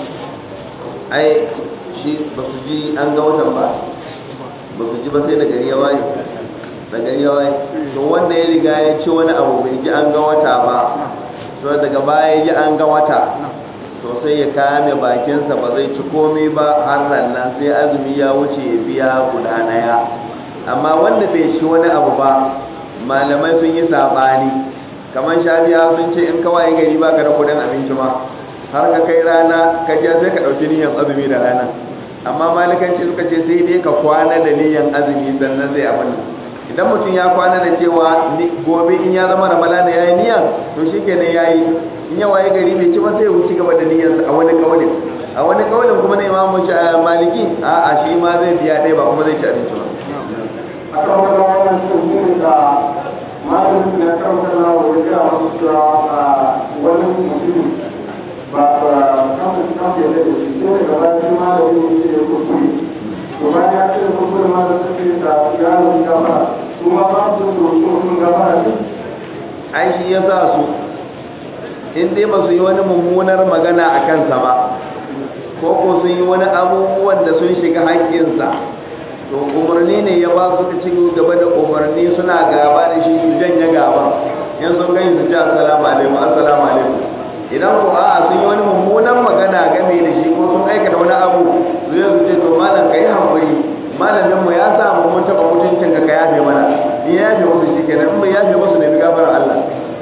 ai shi ba su ji an ga watan ba ba su ji ba sai da gari ya waye da gari ya waye to wanda ya riga ya ci wani abu bai ji an ga wata ba to daga baya ya ji an ga wata to sai ya kame bakinsa ba zai ci komai ba har nan sai azumi ya wuce ya biya guda daya amma wanda bai ci wani abu ba malamai sun yi sabani kamar shafiya sun ce in kawai gari baka da kudin abinci ma har ka kai rana ka ja sai ka dauki niyyar azumi da rana amma malikanci suka ce sai dai ka kwana da niyyar azumi sannan zai abin idan mutum ya kwana da cewa gobe in ya zama ramalana ya yi niyyar to shi kenan ya yi in yawa ya gari bai ci ba sai wuce gaba da niyyarsa a wani kawalin kuma na imamu maliki a shi ma zai biya ɗaya ba kuma zai ci abinci ba a kan wannan sun da malamin da kan sana wajen a wasu cewa wani mutum ba kamar kamar da shi ne gaba shi malamin ne ya kuskure to bayan ya ce kuskure ma da suke da yaron gaba kuma ba su sun gaba ne ai shi ya sa su in dai ba su yi wani mummunar magana a kansa ba ko sun yi wani abubuwan da sun shiga haƙƙinsa to umarni ne ya ba su ci gaba da umarni suna gaba da shi su janye gaba yan sun gani su ci assalamu alaikum idan ko a'a sun yi wani mummunan magana game da shi ko sun aikata wani abu su yi su ce to malam ka yi hankali malamin mu ya sa mun taɓa mutuncin ka yafe mana ni ya yafe musu shi kenan in bai yafe musu ne bi gafarar Allah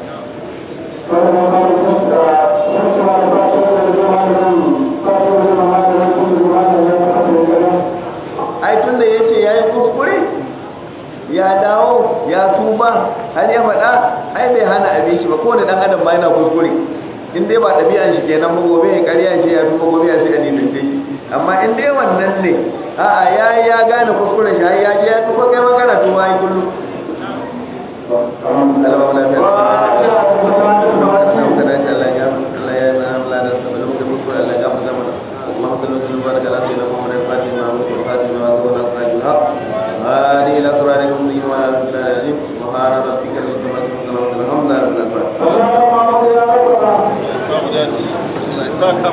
ai tun da ya ce ya yi kuskure ya dawo ya tuba har ya faɗa ai bai hana abin shi ba kowane ɗan adam ba yana kuskure in dai ba ɗabi'an shi kenan ba gobe ya ƙarya shi ya tuba gobe ya sai a nimance shi amma in dai wannan ne a'a ya gane kuskuren shi har ya je ya tuba kai magana tuba yi kullum هذه الأسرار المسلمين وعلى العظيم سبحان ربك رب العزة عما يصفون الحمد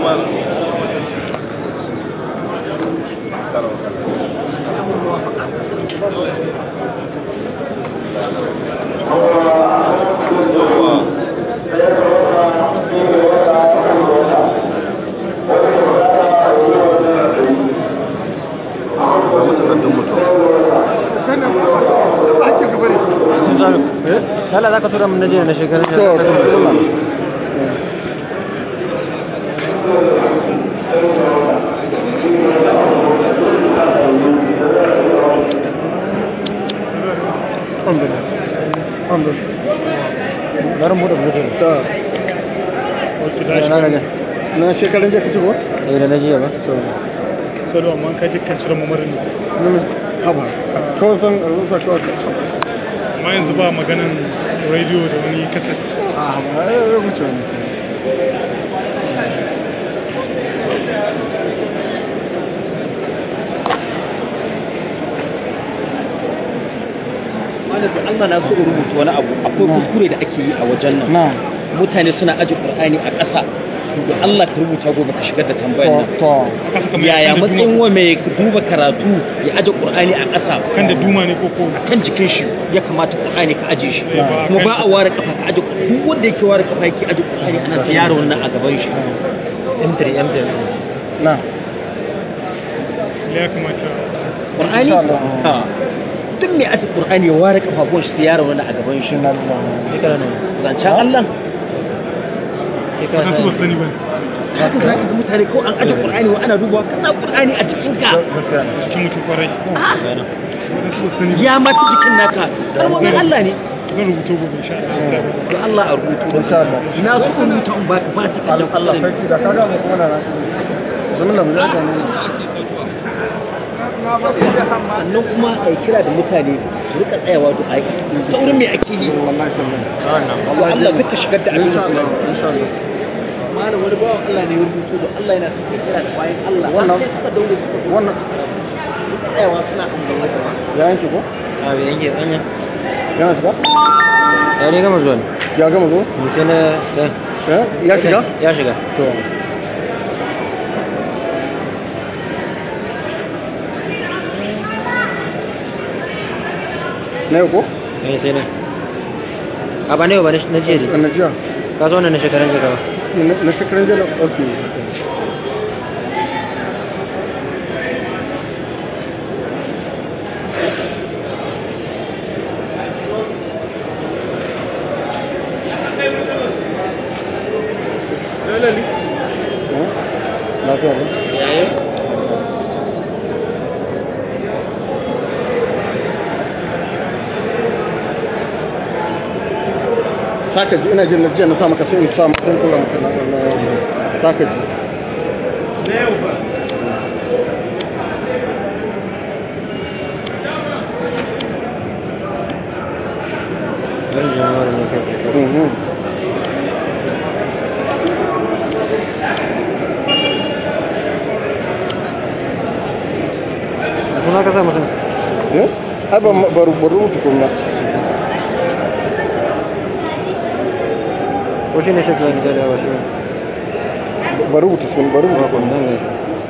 لا ذاك ترى من نجينا شكرا الحمد لله to wato da na daga na shekarun jiya kace ko da na jiya ba to salo amma ka ji kan cire mamarin haba kawai san rusa kawai amma yanzu ba maganan radio da wani kaset a haba ya rubuce wani malamin Allah na so rubuta wani abu akwai kuskure da ake yi a wajen nan mutane suna aje Qur'ani a ƙasa to Allah ka rubuta gobe ka shigar da tambayar nan yaya matsayin wa mai duba karatu ya aje Qur'ani a ƙasa kan da duma ne ko kan jikin shi ya kamata Qur'ani ka aje shi kuma ba a ware kafa ka aje duk wanda yake ware kafa yake aje Qur'ani ana ta yaro wannan a gaban shi M3 na ya kamata Qur'ani duk mai aje Qur'ani ya ware kafafun shi ta yaro wannan a gaban shi zancen Allah na su ba sani ba haka za ka ga mutane ko an aje Qur'ani wa ana dubawa kana Qur'ani a jikinka cikin mutum kwarai na su ba sani ya mata jikin naka kalmomin Allah ne zan rubuto gobe insha Allah da Allah a rubutu insha Allah na su rubuta in ba ta kallon Allah sarki da kaga mu kuma na zaman da mu za ka ne sannan kuma a kira da mutane su rika tsayawa da aiki saurin mai ake yi wallahi sallallahu wa Allah duka shigar da abin insha Allah insha Allah malam wani bawan Allah ne ya rubuto da Allah yana son kira da bayan Allah Wannan- sai suka daure suka zo wannan suka tsayawa suna ambata ya yanke ko a bai yanke tsanya yana shiga ya ne gama zuwa ne ya gama zo sai na ya shiga ya shiga to na yau ko sai ne a ba ne ba na jiya ne na jiya ka zo wannan na shekaran jiya ba na shekarun jiya ok lafiya ba saka ji ina jin jiya na sa maka sai in sa maka tura maka na saka ji wani jama'a ne kai mhm suna ka sa mutum eh ai ba rubutu kuma ko shi ne shekaran jiya da wasu ba rubuta sun ba rubuta ba kuma nan ne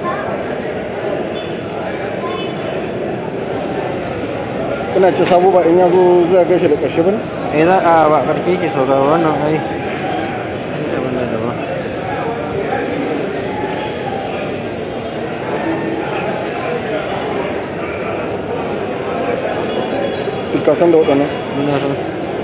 ina ce sabo ba in ya zo zai gaishe da ƙarshe ba ne za a ba ƙarfi yake saurara wannan ai abin da daban ka san da waɗannan ina san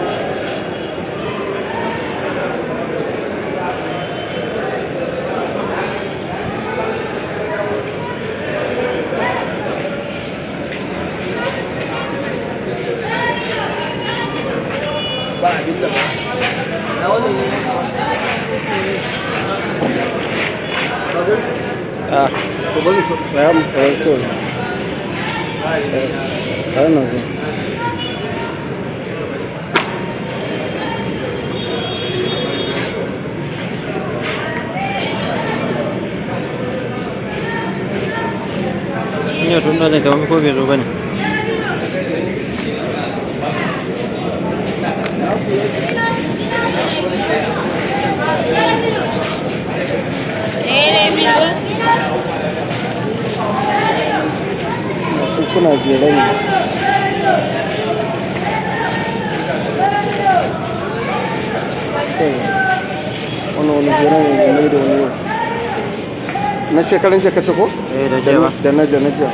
ba abin da ba na wani a to bari su tsaya mu tsaya to ai na zo in yau tun da zai kama ko bai zo ba ne su kuna jere ne wani jere ne da mai da wani yau na shekarun ce kace ko? da jiya ba da na jiya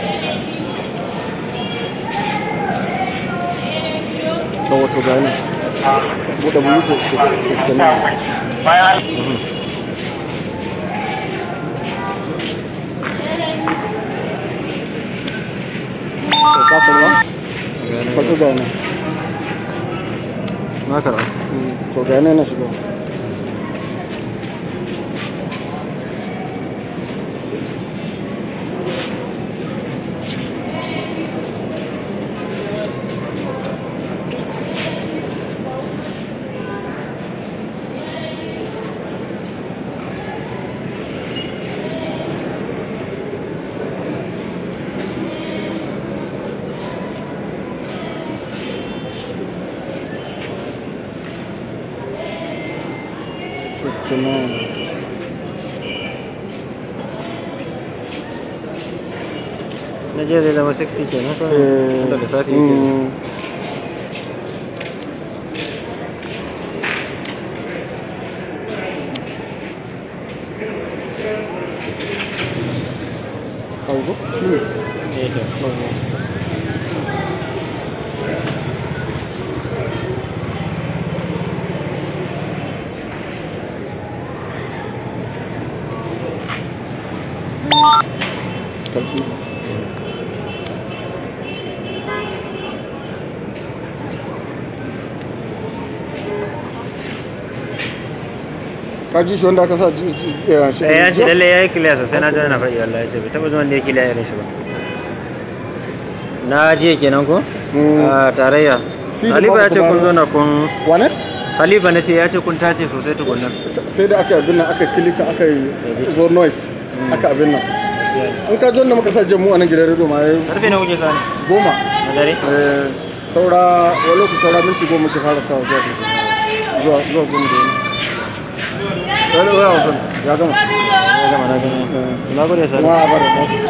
da wato gani buɗe bulutu da na ka karba? ka su gane na karɓa to gane na shiga na je zai zama 60 kenan ko da lissafi yake kaji shi wanda aka sa ya ce lalle ya yi kiliya sosai na jana faɗi wallahi ce bai taɓa zuwan da ya kiliya irin shi ba na je kenan ko a tarayya Halifa ya ce kun zo na kun wane? Halifa na ce ya ce kun tace sosai tukunan sai da aka abin nan aka kilika aka yi zo noise aka abin nan in ka zo da muka sa jamu a nan gidan rido ma ya yi karfe na kuke sani 10 na dare saura wani lokaci saura minti 10 muke fara sa zuwa 10 da yana wani wasan ya gama na gama na gode sani kuma a bada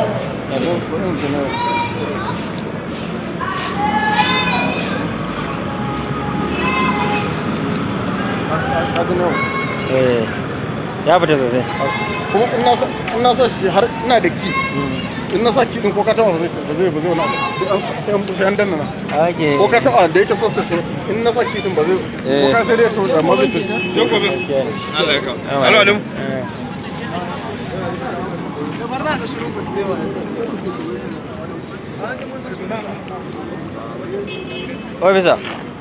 ya fita sosai kuma in na sa shi har ina da ki in na sa ki din ko ka taba ba zai wani abu sai an danna na ko ka taba da yake so sai in na sa ki din ba zai ko ka sai dai to da ma zai to ko Allah ya ka alwalim Officer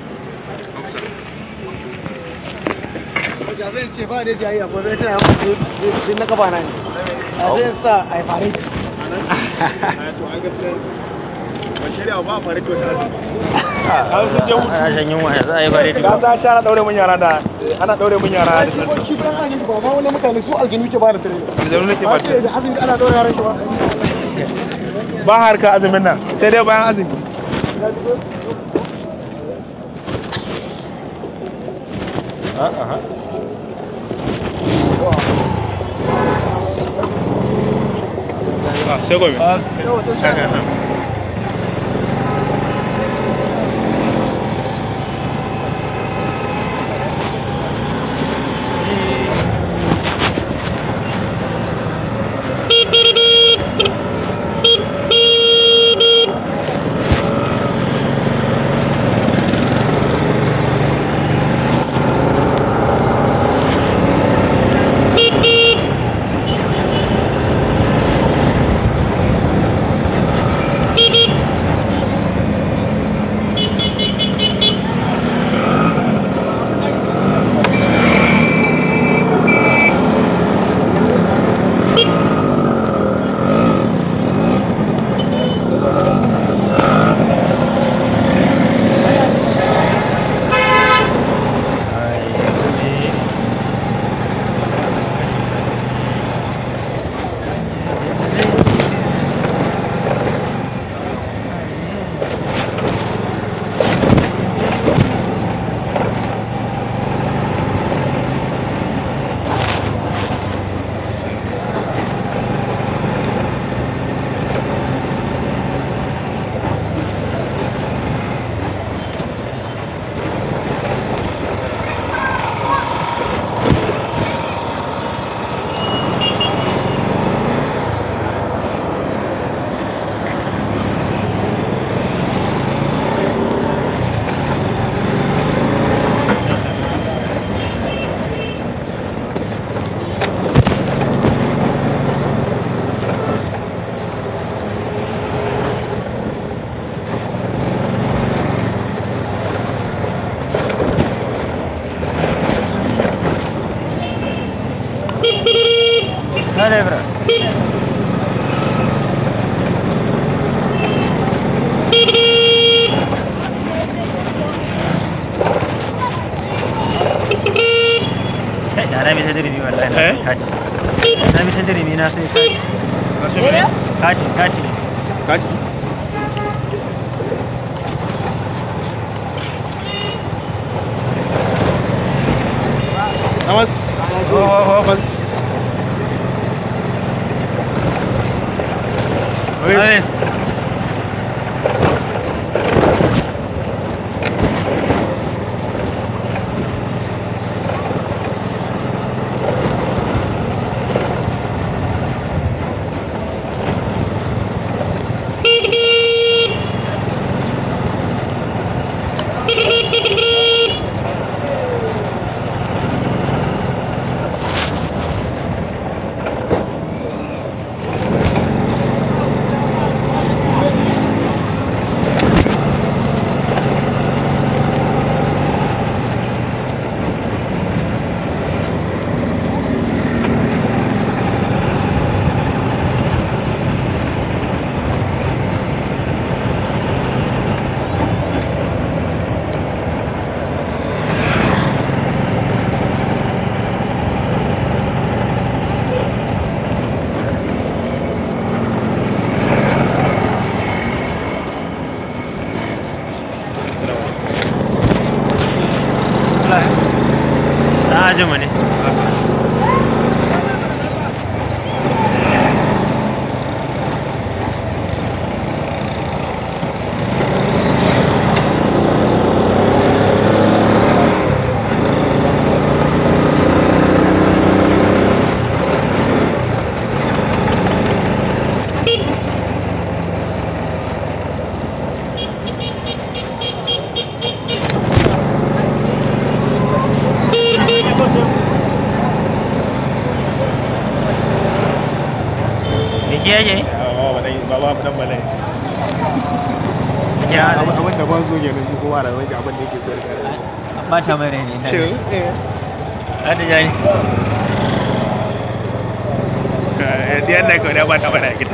zai ce ba da jayi akwai zai tana din na kafa na ne a zai sa a yi fare ba fare to a shan yunwa ya za a yi fare to ta ce ana daure mun yara da ana daure mun yara da shi ban an yi ba wani mutane su aljinu ke ba da tare aljinu ne ke ba da azumi ana daure yaran shi ba harka azumin nan sai dai bayan azumi Seguimi. na bi ta dirimi wallahi kati na bi ta dirimi na sai kati kati Namas shi yake dan balai ya abin da ban zo kenan shi kuma da wani abin da yake so da ba ta mai rai ne hada jani da yanda ko da ba ta bada kita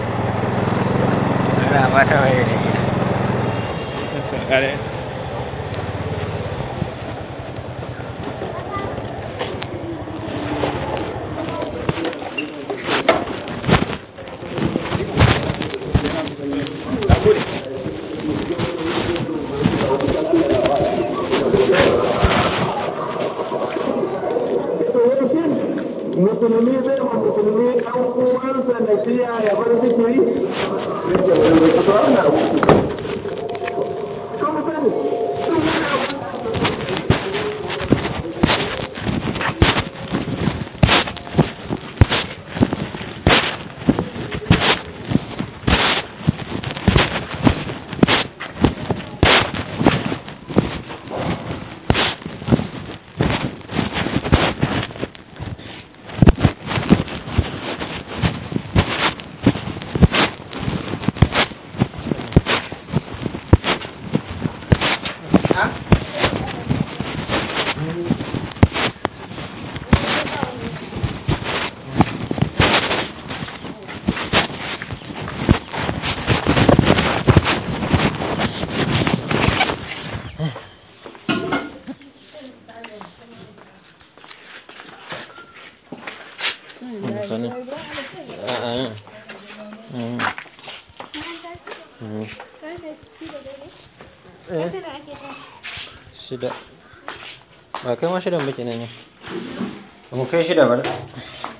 ba ta mai rai kare musulmi zai ma musulmi ɗan uwansa da shiya ya bar zikiri yake wani zai kusa wani abu sun sani shida ba kai ma shidan muke nan ne mu kai shida ba